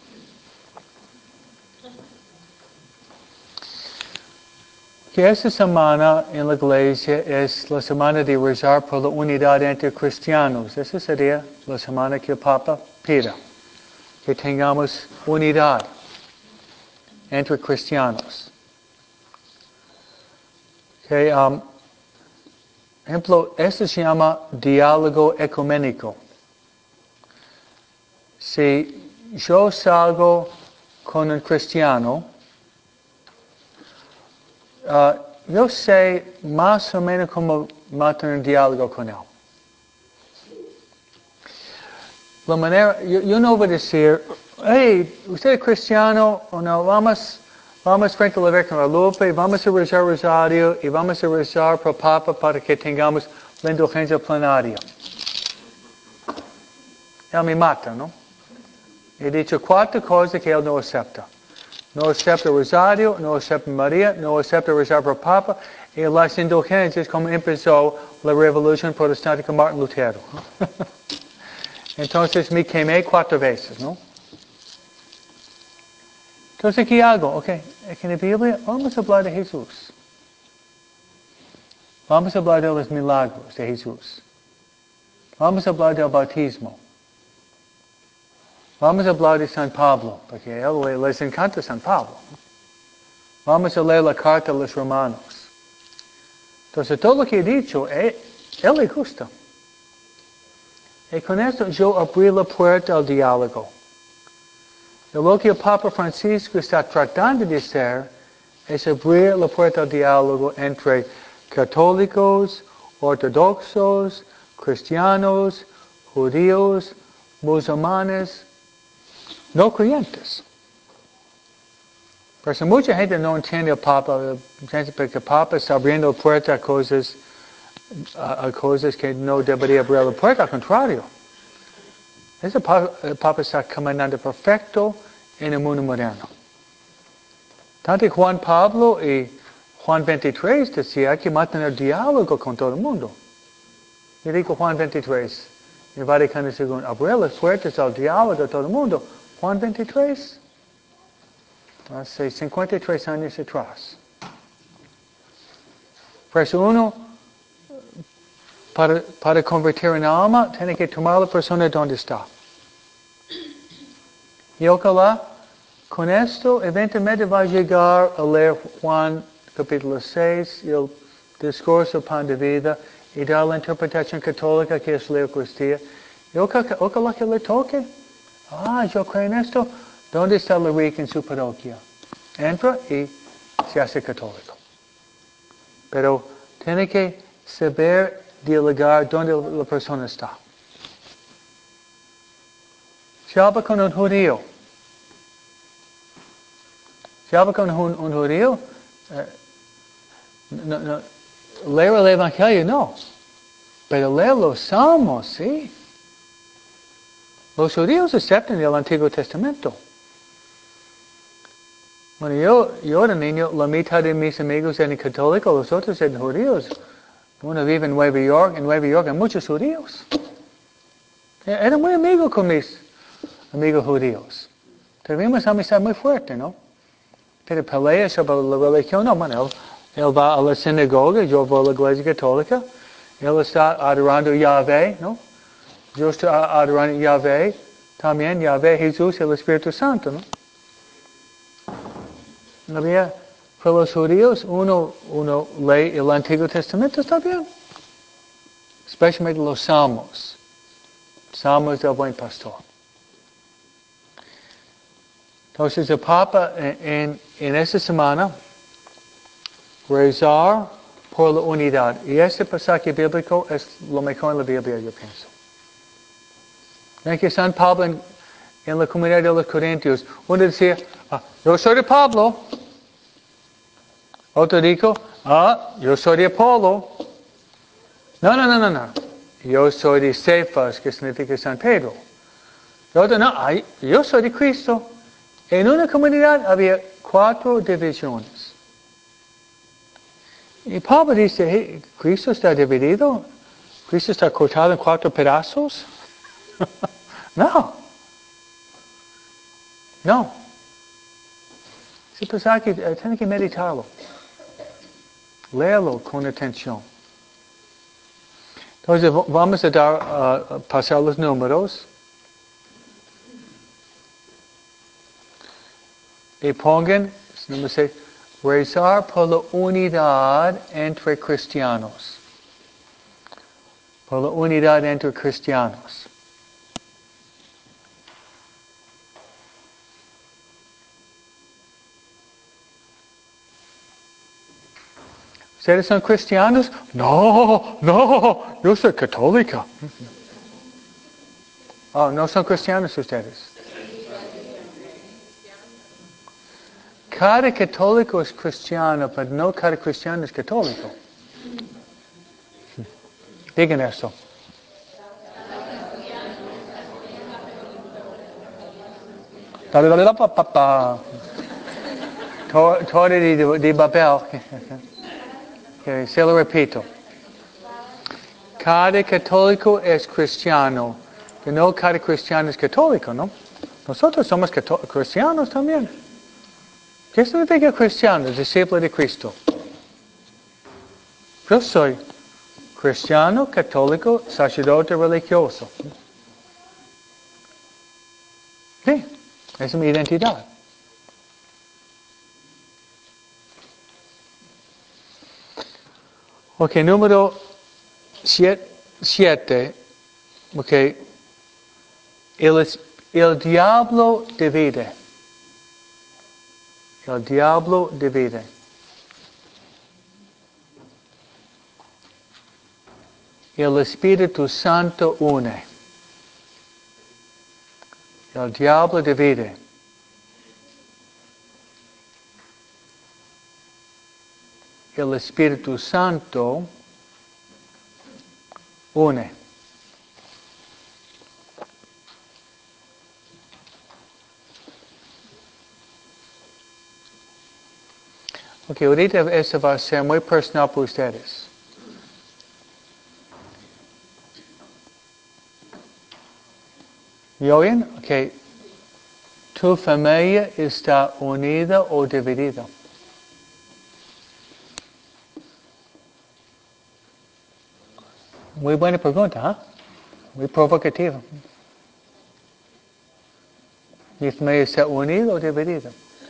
Que esta semana en la iglesia es la semana de rezar por la unidad entre cristianos. Esa sería la semana que el Papa pida. Que tengamos unidad entre cristianos. Okay, um, ejemplo, esto se llama diálogo ecuménico. Si yo salgo con un cristiano, uh, yo sé más o menos cómo mantener un diálogo con él. La manera, yo, yo no voy a decir, hey, usted es cristiano o no, vamos, vamos frente a la Virgen Guadalupe, vamos a rezar rosario y vamos a rezar por Papa para que tengamos la indulgencia plenaria. Él me mata, ¿no? He dicho cuatro cosas que él no acepta. No acepta rosario, no acepta María, no acepta rezar por Papa y las indulgencias como empezó la revolución protestante con Martin Lutero. Entonces me quemé cuatro veces, ¿no? Entonces, ¿qué hago? Ok, en la Biblia vamos a hablar de Jesús. Vamos a hablar de los milagros de Jesús. Vamos a hablar del bautismo. Vamos a hablar de San Pablo, porque a él les encanta San Pablo. Vamos a leer la carta a los romanos. Entonces, todo lo que he dicho, él, él le gusta. Y con esto yo abrí la puerta al diálogo. Y lo que el Papa Francisco está tratando de hacer es abrir la puerta al diálogo entre católicos, ortodoxos, cristianos, judíos, musulmanes, no creyentes. Por eso mucha gente no entiende al Papa, porque el Papa está abriendo la puerta a cosas, a, a cosas que no debería abrir la puerta, al contrario. Ese Papa, el Papa está caminando perfecto en el mundo moderno. Tanto Juan Pablo y Juan veintitrés decía hay que mantener diálogo con todo el mundo. Y dijo Juan veintitrés, en el Vaticano segundo, abrir las puertas al diálogo a todo el mundo. Juan veintitrés, hace cincuenta y tres años atrás. Por eso uno, para, para convertir en alma, tiene que tomar a la persona donde está. Y ojalá, con esto, eventualmente va a llegar a leer Juan capítulo seis, y el discurso pan de vida, y dar la interpretación católica que es la Eucaristía. Y ojalá, ojalá que le toque. Ah, yo creo en esto. ¿Dónde está la rica en su parroquia? Entra y se hace católico. Pero tiene que saber dialogar donde la persona está. Si habla con un judío, si habla con un, un judío, eh, no, no, leer el Evangelio no, pero leer los salmos, sí. Los judíos aceptan el Antiguo Testamento. Bueno, yo, yo era niño, la mitad de mis amigos eran católicos, los otros eran judíos. Uno vive en Nueva York, en Nueva York hay muchos judíos. Era muy amigo con mis amigos judíos. Tuvimos amistad muy fuerte, ¿no? Pero pelea sobre la religión, no, bueno, él, él va a la sinagoga, yo voy a la iglesia católica, él está adorando a Yahvé, ¿no? Yo estoy adorando a Yahvé, también Yahvé, Jesús y el Espíritu Santo, ¿no? Había, para los judíos, uno, uno lee el Antiguo Testamento, está bien. Especialmente los salmos. Salmos del buen pastor. Entonces el Papa en, en, en esta semana rezar por la unidad. Y este pasaje bíblico es lo mejor en la Biblia, yo pienso. Ven que San Pablo en, en la comunidad de los Corintios, uno decía, ah, yo soy de Pablo. Otro dijo, ah, yo soy de Apolo. No, no, no, no, no. Yo soy de Cefas, que significa San Pedro. Y otro, no, ay, yo soy de Cristo. En una comunidad había cuatro divisiones. Y Pablo dice, hey, ¿Cristo está dividido? ¿Cristo está cortado en cuatro pedazos? No. No. Ese pasaje uh, tiene que meditarlo. Léelo con atención. Entonces vamos a dar, uh, pasar los números. Y pongan, número seis, rezar por la unidad entre cristianos. Por la unidad entre cristianos. ¿Ustedes son cristianos? No, no, yo soy católica. Oh, ¿no son cristianos ustedes? Cada católico es cristiano, pero no cada cristiano es católico. Digan eso. Todo de, de papel. Okay, se lo repito. Cada católico es cristiano, pero no cada cristiano es católico, ¿no? Nosotros somos cristianos también. ¿Qué significa cristiano? Discípulo de Cristo. Yo soy cristiano, católico, sacerdote religioso. Sí, esa es mi identidad. Ok, número siete. siete ok, el, el diablo divide. El diablo divide. El Espíritu Santo une. El diablo divide. El Espíritu Santo une. Ok, ahorita eso va a ser muy personal para ustedes. ¿Y oyen? Ok. ¿Tu familia está unida o dividida? Muy buena pregunta, ¿eh? Muy provocativa. ¿Mi familia está unida o dividida?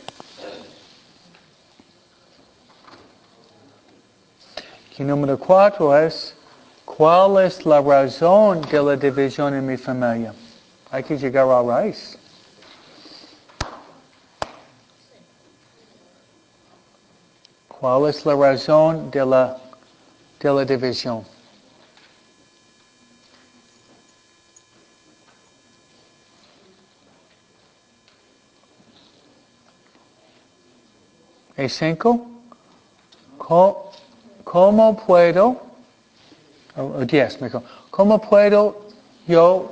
Y número cuatro es, ¿cuál es la razón de la división en mi familia? Hay que llegar a la raíz. ¿Cuál es la razón de la, de la división? ¿Y cinco? ¿Cómo, cómo puedo, o oh, diez, mejor, cómo puedo yo,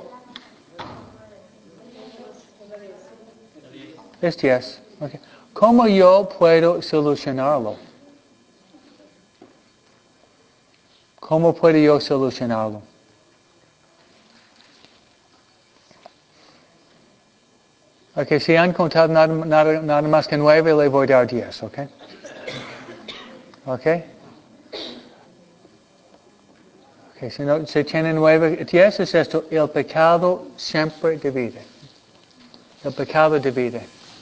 es diez, okay. ¿Cómo yo puedo solucionarlo? ¿Cómo puedo yo solucionarlo? Ok, si han contado nada, nada, nada más que nueve, le voy a dar diez, ok? Ok. Ok, si, no, si tienen nueve, diez es esto, el pecado siempre divide. El pecado divide.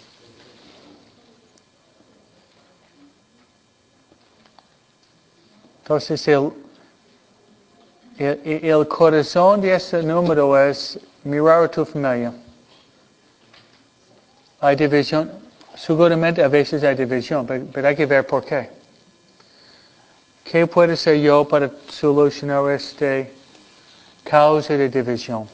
Entonces el, el, el corazón de ese número es mirar a tu familia. Hay división, seguramente a veces hay división, pero, pero hay que ver por qué. ¿Qué puedo hacer yo para solucionar esta causa de división?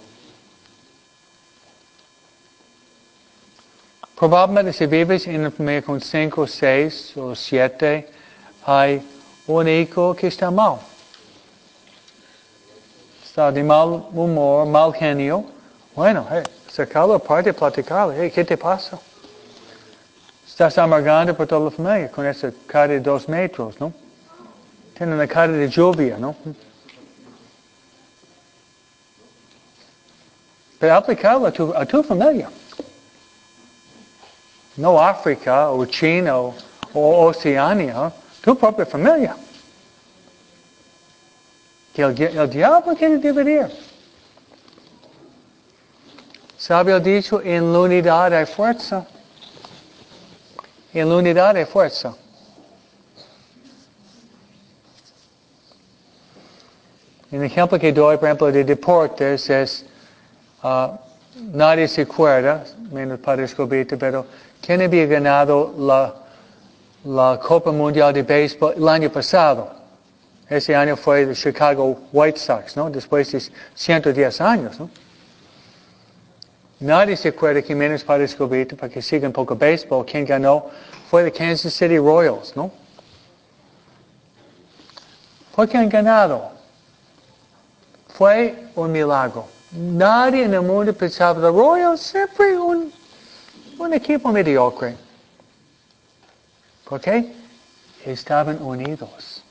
Probablemente si vives en una familia con cinco, seis o siete, hay un hijo que está mal. Está de mal humor, mal genio. Bueno, hey, sacarlo aparte y platicarlo. Hey, ¿qué te pasa? Estás amargando por toda la familia con esa cara de dos metros, ¿no? Tiene una cara de lluvia, ¿no? Pero aplicarlo a tu, a tu familia. No África o China o, o Oceania, tu propia familia. Que el, el diablo quiere dividir. ¿Sabe el dicho? En la unidad hay fuerza. En la unidad hay fuerza. El ejemplo que doy, por ejemplo, de deportes es, uh, nadie se acuerda, menos Padre Escobita, pero ¿quién había ganado la, la Copa Mundial de Béisbol el año pasado? Ese año fue el Chicago White Sox, ¿no? Después de ciento diez años, ¿no? Nadie se acuerda que menos Padre Escobita, para que siga un poco béisbol, quien ganó fue el Kansas City Royals, ¿no? ¿Por qué han ganado? Fue un milagro. Nadie en el mundo pensaba de Royals, siempre un, un equipo mediocre. ¿Por qué? Estaban unidos.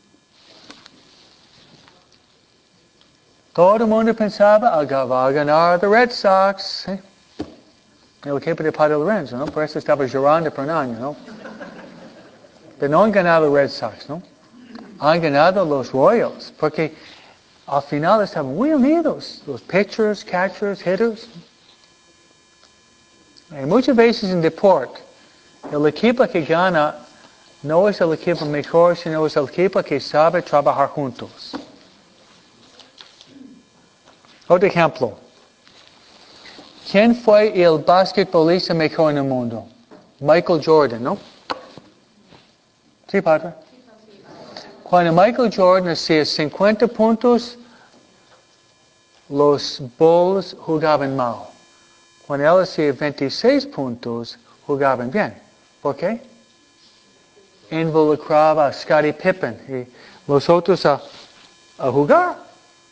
Todo el mundo pensaba, va a ganar the Red Sox. ¿eh? El equipo de Padre Lorenzo, ¿no? Por eso estaba llorando por un año, ¿no? Pero no han ganado Red Sox, ¿no? han ganado los Royals, porque al final estaban muy unidos, los pitchers, catchers, hitters. Y muchas veces en deporte, el equipo que gana no es el equipo mejor, sino es el equipo que sabe trabajar juntos. Otro ejemplo. ¿Quién fue el basquetbolista mejor en el mundo? Michael Jordan, ¿no? Sí, padre. Cuando Michael Jordan hacía cincuenta puntos, los Bulls jugaban mal. Cuando él hacía veintiséis puntos, jugaban bien. ¿Por qué? Involucraba a Scottie Pippen y los otros a, a jugar.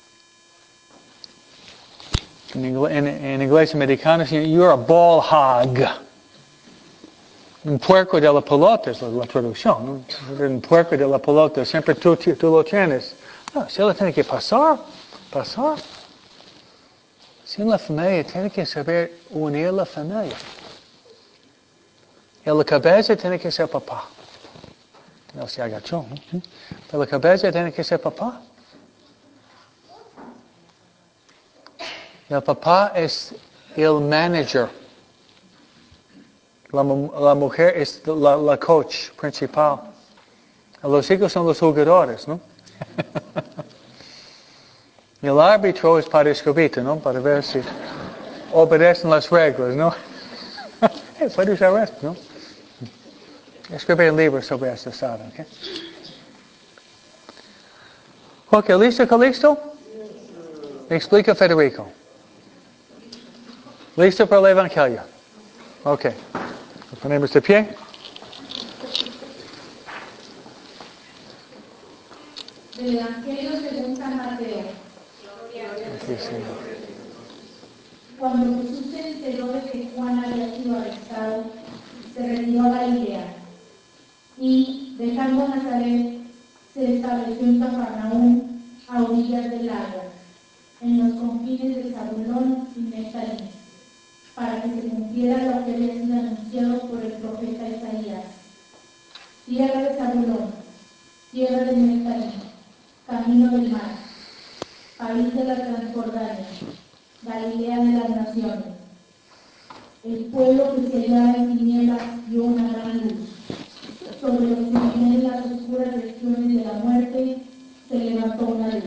En, en, en inglés americano, you're a ball hog. Un puerco de la pelota es la, la traducción. ¿No? Un puerco de la pelota, siempre tú, tú lo tienes. No, si él tiene que pasar, pasar. Si en la familia tiene que saber unir la familia. Y la cabeza tiene que ser papá. Él se agachó, ¿no? Pero la cabeza tiene que ser papá. Y el papá es el manager. La, la mujer es la, la coach principal. Los hijos son los jugadores, ¿no? Y el árbitro es para escobita, ¿no? Para ver si obedecen las reglas, ¿no? Puede usar esto, ¿no? Escribir un libro sobre esto, ¿saben? ¿Okay? Ok, ¿listo, Calixto? Explica Federico. ¿Listo para el Evangelio? Ok. Nos ponemos de pie. Del Evangelio según San Mateo. Aquí, Señor. Cuando Jesús se enteró de que Juan había sido arrestado, se retiró a Galilea y, dejando Nazaret, se estableció en Cafarnaúm, a orillas del lago, en los confines de Zabulón y Neftalí, para que se cumpliera lo que había sido anunciado por el profeta Isaías. Tierra de Zabulón, tierra de Neftalí, camino del mar, país de la Transjordania, Galilea de las naciones. El pueblo que se hallaba en tinieblas vio una gran luz. Sobre los que vivían en las oscuras regiones de la muerte se levantó una luz.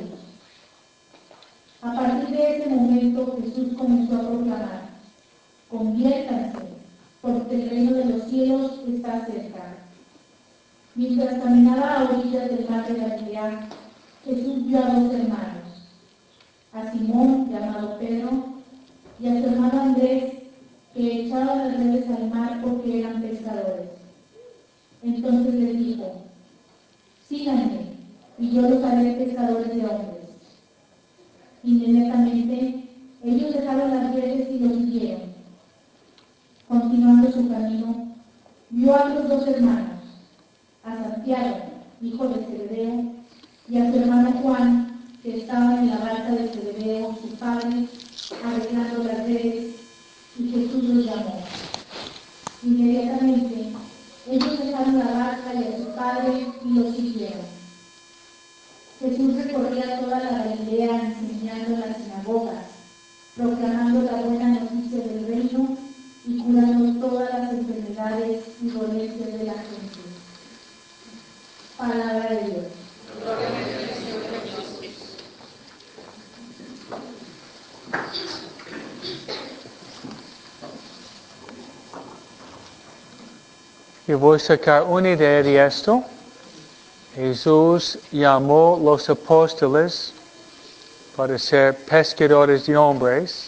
A partir de ese momento Jesús comenzó a proclamar: conviértanse, porque el reino de los cielos está cerca. Mientras caminaba a orillas del mar de Galilea, Jesús vio a dos hermanos, a Simón, llamado Pedro, y a su hermano Andrés, que echaban las redes al mar porque eran pescadores. Entonces les dijo: síganme, y yo los haré pescadores de hombres. Inmediatamente ellos dejaron las redes y lo siguieron. Continuando su camino, vio a los dos hermanos, a Santiago, hijo de Zebedeo, y a su hermano Juan, que estaban en la barca de Zebedeo, su padre, arreglando las redes, y Jesús los llamó. Inmediatamente ellos dejaron la barca y a su padre y lo siguieron. Jesús recorría toda la Galilea enseñando en las sinagogas, proclamando la buena noticia del reino y curando todas las enfermedades y dolencias de la gente. Palabra de Dios. Y voy a sacar una idea de esto. Jesús llamó a los apóstoles para ser pescadores de hombres,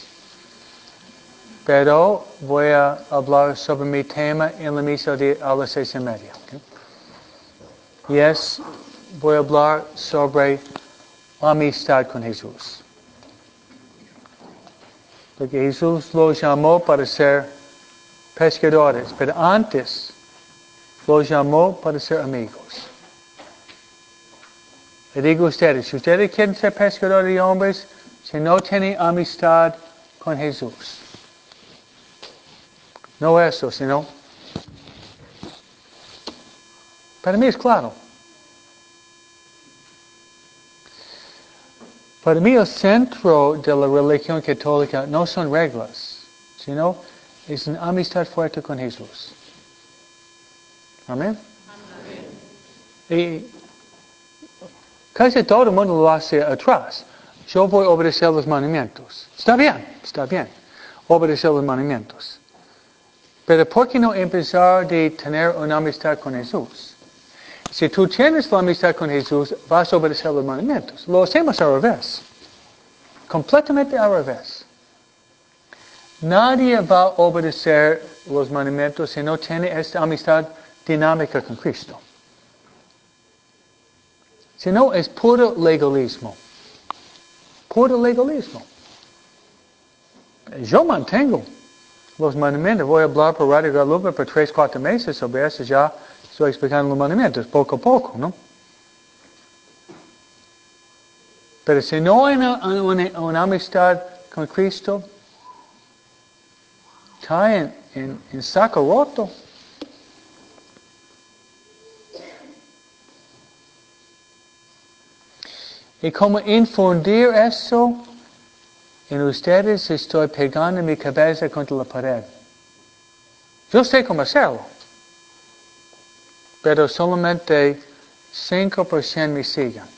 pero voy a hablar sobre mi tema en la misa de a las seis y media. ¿Okay? Y es, voy a hablar sobre amistad con Jesús. Porque Jesús los llamó para ser pescadores, pero antes los llamó para ser amigos. Le digo a ustedes, si ustedes quieren ser pescadores de hombres, si no tienen amistad con Jesús. No eso, sino. Para mí es claro. Para mí el centro de la religión católica no son reglas, sino es una amistad fuerte con Jesús. Amén. Y casi todo el mundo lo hace atrás. Yo voy a obedecer los mandamientos. Está bien, está bien. Obedecer los mandamientos. Pero ¿por qué no empezar de tener una amistad con Jesús? Si tú tienes la amistad con Jesús, vas a obedecer los mandamientos. Lo hacemos al revés. Completamente al revés. Nadie va a obedecer los mandamientos si no tiene esta amistad dinámica con Cristo. Si no, es puro legalismo. Puro legalismo. Yo mantengo los mandamientos. Voy a hablar por Radio Guadalupe por tres, cuatro meses sobre eso. Ya estoy explicando los mandamientos, poco a poco, ¿no? Pero si no hay una, una, una amistad con Cristo, cae en, en, en saco roto. Y como infundir eso en ustedes, estoy pegando mi cabeza contra la pared. Yo sé cómo hacerlo, pero solamente cinco por ciento me siguen.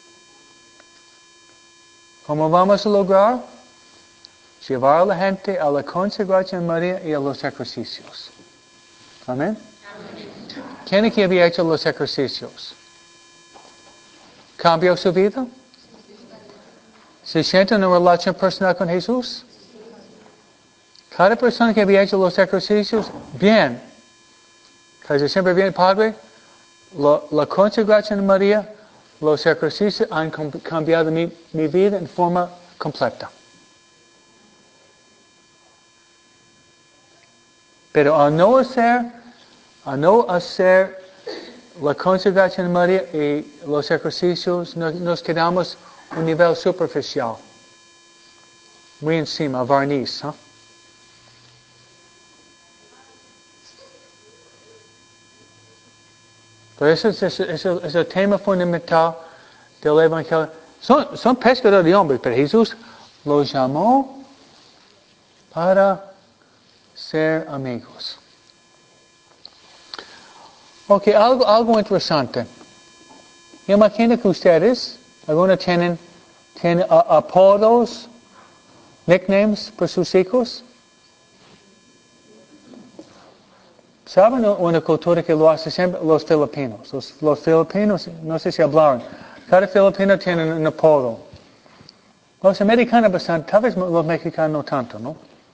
¿Cómo vamos a lograr? Llevar a la gente a la consagración de María y a los ejercicios. Amén. ¿Quién aquí había hecho los ejercicios? ¿Cambió su vida? ¿Se siente en una relación personal con Jesús? Cada persona que había hecho los ejercicios, bien. Casi siempre bien, Padre. La, la consagración de María, los ejercicios han cambiado mi, mi vida en forma completa. Pero al no hacer, al no hacer la consagración de María y los ejercicios, nos, nos quedamos a un nivel superficial. Muy encima, barniz. ¿eh? Pero eso es, eso, eso es el tema fundamental del Evangelio. Son, son pescadores de hombres, pero Jesús los llamó para ser amigos. Ok, algo, algo interesante. Imagino que ustedes, algunos tienen, tienen uh, apodos, nicknames por sus hijos. ¿Saben una cultura que lo hace siempre? Los filipinos. Los, los filipinos, no sé si hablaron. Cada filipino tiene un apodo. Los americanos bastante, tal vez los mexicanos no tanto, ¿no?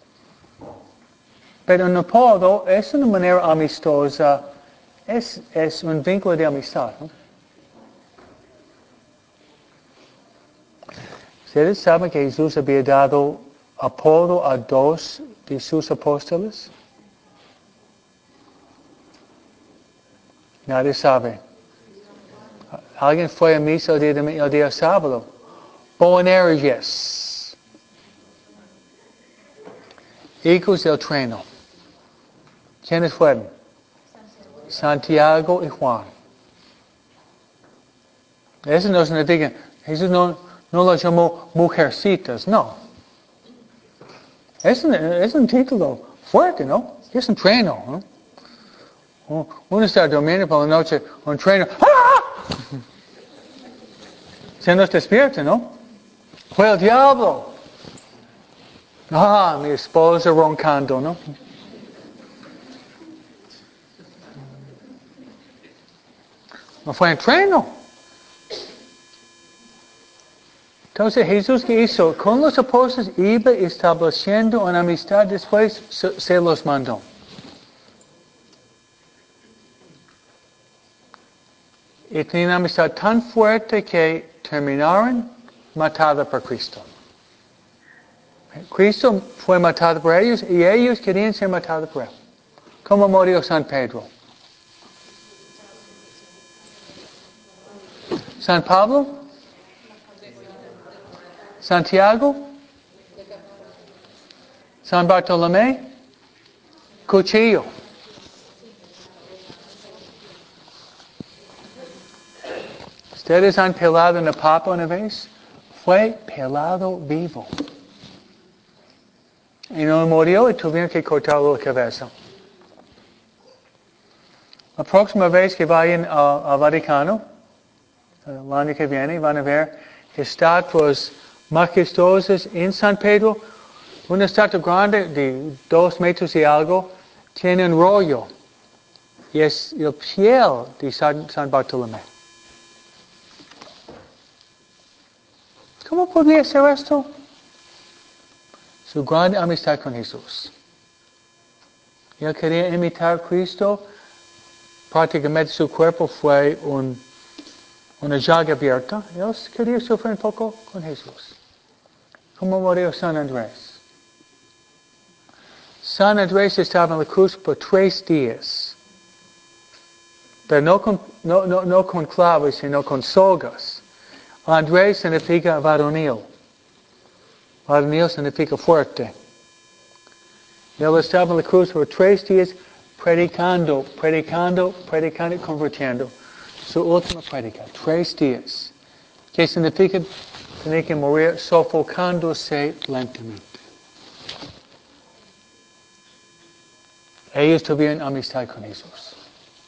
Pero un apodo es una manera amistosa, es, es un vínculo de amistad, ¿no? ¿Ustedes saben que Jesús había dado apodo a dos de sus apóstoles? Nadie sabe. Alguien fue a misa el día, el día sábado. Boanerges. Hijos del trueno. ¿Quiénes fueron? Santiago y Juan. Eso no significa, Jesús no, no los llamó mujercitas, no. Es un, es un título fuerte, ¿no? Es un trueno, ¿no? Uno está durmiendo por la noche, un trueno, ¡ah! Se nos despierta, ¿no? Fue el diablo. Ah, mi esposa roncando, ¿no? No fue un trueno. Entonces Jesús, ¿qué hizo? Con los apóstoles iba estableciendo una amistad, después se los mandó. Y tenían una amistad tan fuerte que terminaron matados por Cristo. Cristo fue matado por ellos y ellos querían ser matados por él. ¿Cómo murió San Pedro? San Pablo? Santiago? San Bartolomé? Cuchillo. ¿Ustedes han pelado una papa una vez? fue pelado vivo. Y no murió y tuvieron que cortarle la cabeza. La próxima vez que vayan al Vaticano, el año que viene, van a ver estatuas majestuosas en San Pedro. Una estatua grande de dos metros y algo tiene un rollo. Y es el piel de San, San Bartolomé. ¿Cómo podría ser esto? Su gran amistad con Jesús. Él quería imitar a Cristo. Prácticamente su cuerpo fue un, una llaga abierta. Él quería sufrir un poco con Jesús. ¿Cómo murió San Andrés? San Andrés estaba en la cruz por tres días. Pero no con, no, no, no con clavos, sino con sogas. Andrés significa varonil. Varonil significa fuerte. Él estaba en la cruz por tres días predicando, predicando, predicando y convirtiendo. Su última predica, tres días. ¿Qué significa? Tenía que morir sofocándose lentamente. Ellos tuvieron amistad con Jesús.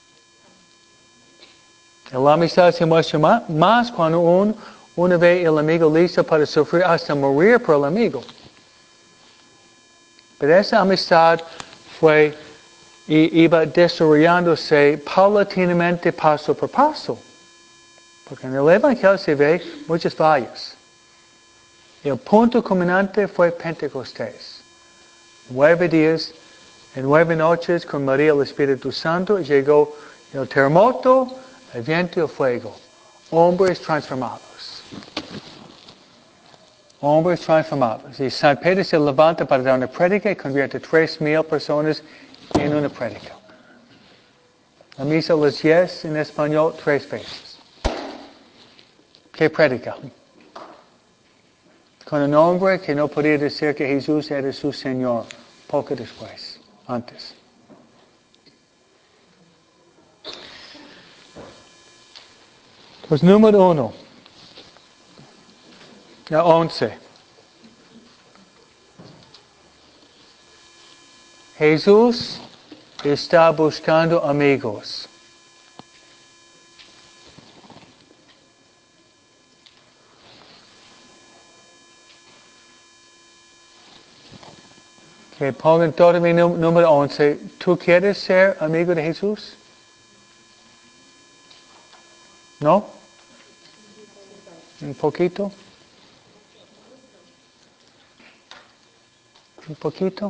La amistad se muestra más cuando un, uno ve el amigo listo para sufrir hasta morir por el amigo. Pero esa amistad fue y iba desarrollándose paulatinamente paso por paso. Porque en el Evangelio se ve muchas fallas. El punto culminante fue Pentecostés. Nueve días, en nueve noches con María el Espíritu Santo llegó el terremoto, el viento y el fuego. Hombres transformados. Hombres transformados. Y San Pedro se levanta para dar una prédica y convierte tres mil personas en una prédica. La misa a las diez en español tres veces. ¿Qué prédica? Con un hombre que no podía decir que Jesús era su Señor. Poco después, antes. Pues número uno. La once. Jesús está buscando amigos. Que pongan todo mi número once. ¿Tú quieres ser amigo de Jesús? ¿No? ¿Un poquito? ¿Un poquito?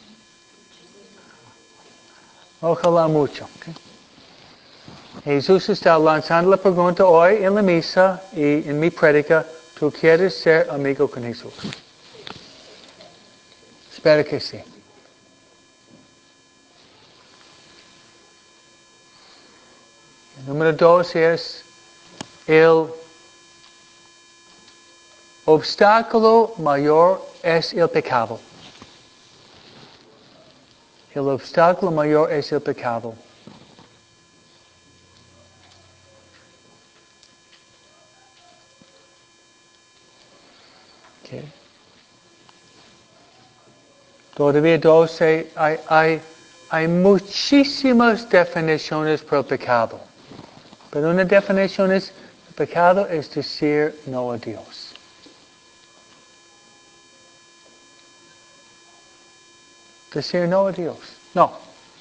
Ojalá mucho. ¿Okay? Jesús está lanzando la pregunta hoy en la misa y en mi prédica. ¿Tú quieres ser amigo con Jesús? Espero que sí. El número dos es el obstáculo mayor es el pecado. El obstáculo mayor es el pecado. Okay. Todavía doce, hay, hay, hay muchísimas definiciones para el pecado. Pero una definición es, el pecado es decir no a Dios. Decir no a Dios. No.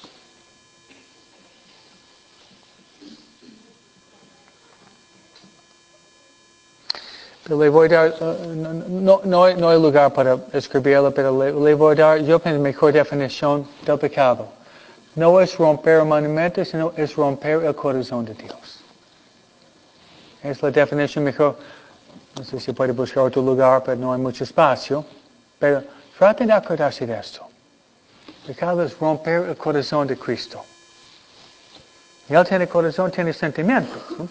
Pero le voy a dar, uh, no, no, no, hay, no hay lugar para escribirlo, pero le, le voy a dar, yo pienso, mejor definición del pecado. No es romper el mandamiento, sino es romper el corazón de Dios. Es la definición mejor. No sé si puede buscar otro lugar, pero no hay mucho espacio. Pero traten de acordarse de esto. El pecado es romper el corazón de Cristo. Y Él tiene corazón, tiene sentimientos. ¿No?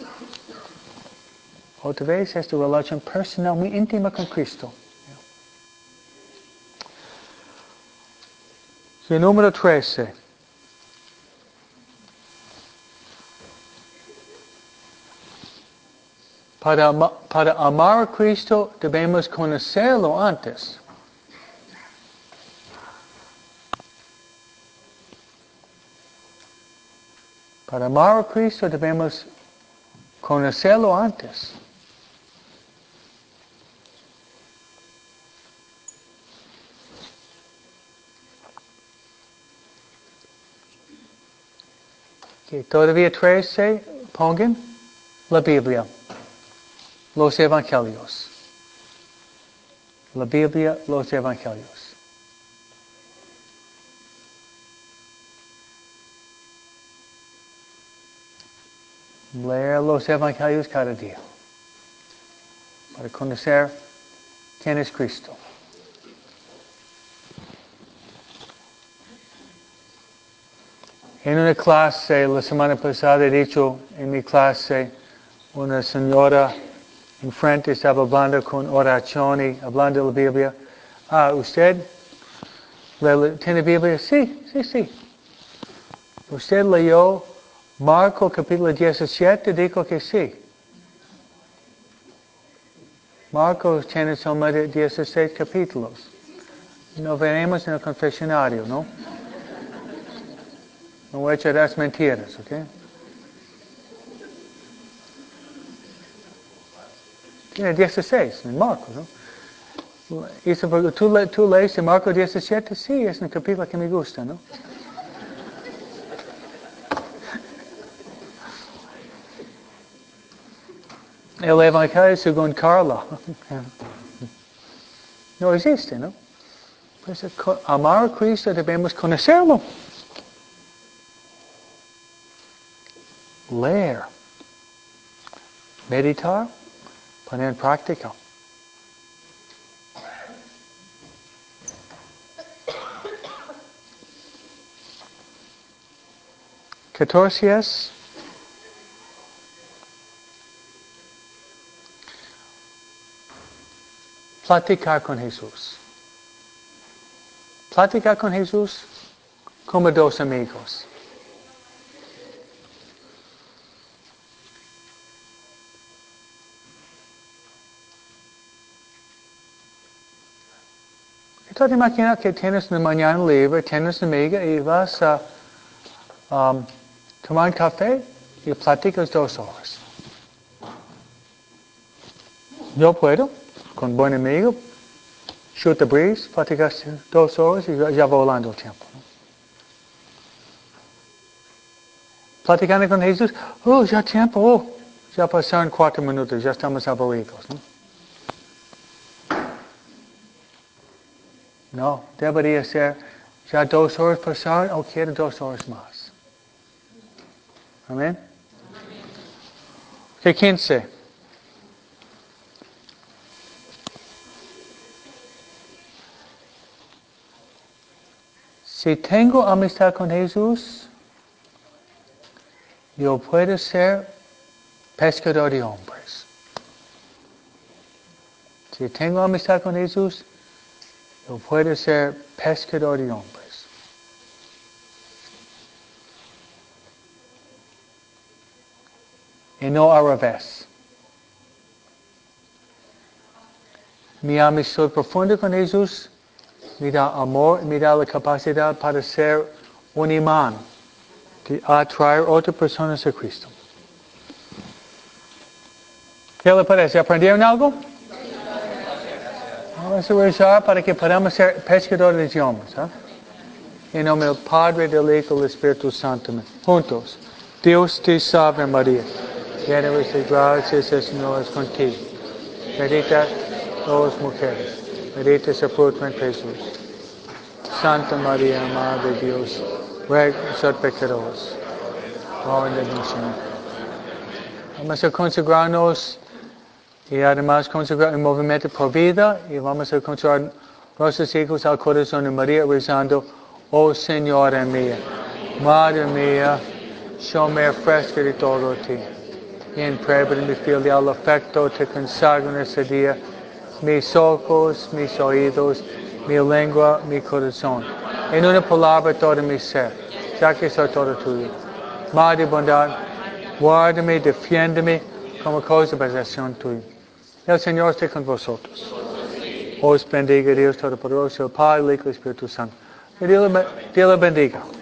Otra vez es tu relación personal muy íntima con Cristo. Y el número trece. Para, ama- para amar a Cristo debemos conocerlo antes. Para amar a Cristo debemos conocerlo antes. Que todavía trece, pongan la Biblia, los Evangelios. La Biblia, los Evangelios. Leer los Evangelios cada día. Para conocer quién es Cristo. En una clase, la semana pasada he dicho, en mi clase, una señora enfrente estaba hablando con oración y hablando de la Biblia. Ah, ¿usted le- tiene Biblia? Sí, sí, sí. ¿Usted leyó Marco capítulo diecisiete? Dijo que sí. Marcos tiene solamente dieciséis capítulos. No veremos en el confesionario, ¿no? No voy a echar las mentiras, ¿ok? Tiene dieciséis en Marcos, ¿no? Dice, porque tú, le, tú lees en Marcos diecisiete, sí, es un capítulo que me gusta, ¿no? El Evangelio según Carla. No existe, ¿no? Pues amar a Cristo debemos conocerlo. Leer. Meditar. Poner en práctica. catorce es platicar con Jesús. Platicar con Jesús como dos amigos. Tú te imaginas que tienes una mañana libre, tienes una amiga y vas a um, tomar un café y platicas dos horas. Yo puedo, con buen amigo, shoot the breeze, platicas dos horas y ya volando el tiempo. ¿No? Platicando con Jesús, oh, ya tiempo, oh, ya pasaron cuatro minutos, ya estamos aburridos. ¿No? No, debería ser, ya dos horas pasaron o quiero dos horas más. Amén. ¿Qué quince? Si tengo amistad con Jesús, yo puedo ser pescador de hombres. Si tengo amistad con Jesús, yo puedo ser pescador de hombres. Y no al revés. Mi amistad profunda con Jesús me da amor, me da la capacidad para ser un imán, de atraer otras personas a Cristo. ¿Qué le parece? ¿Aprendieron algo? Vamos a rezar para que podamos ser pescadores de hombres. ¿eh? En nombre del Padre, del Hijo y del Espíritu Santo. Juntos. Dios te salve María. Llena eres de gracias, el Señor es contigo. Bendita todas las mujeres. Bendito es el fruto de Jesús. Santa María, Madre de Dios, ruega por nosotros pecadores, ahora y en la noche. Vamos a consagrarnos y además consagrar el movimiento por vida y vamos a consagrar nuestros hijos al corazón de María rezando, oh Señora mía, Madre mía, yo me ofrezco de todo a ti. Y en prueba de mi filial afecto te consagro en este día mis ojos, mis oídos, mi lengua, mi corazón. En una palabra todo mi ser, ya que soy todo tuyo. Madre bondad, guárdame, defiéndeme, como cosa de bendición tuya. El Señor esté con vosotros. Os bendiga Dios Todopoderoso, el Padre, el Hijo y el Espíritu Santo. Que Dios le bendiga.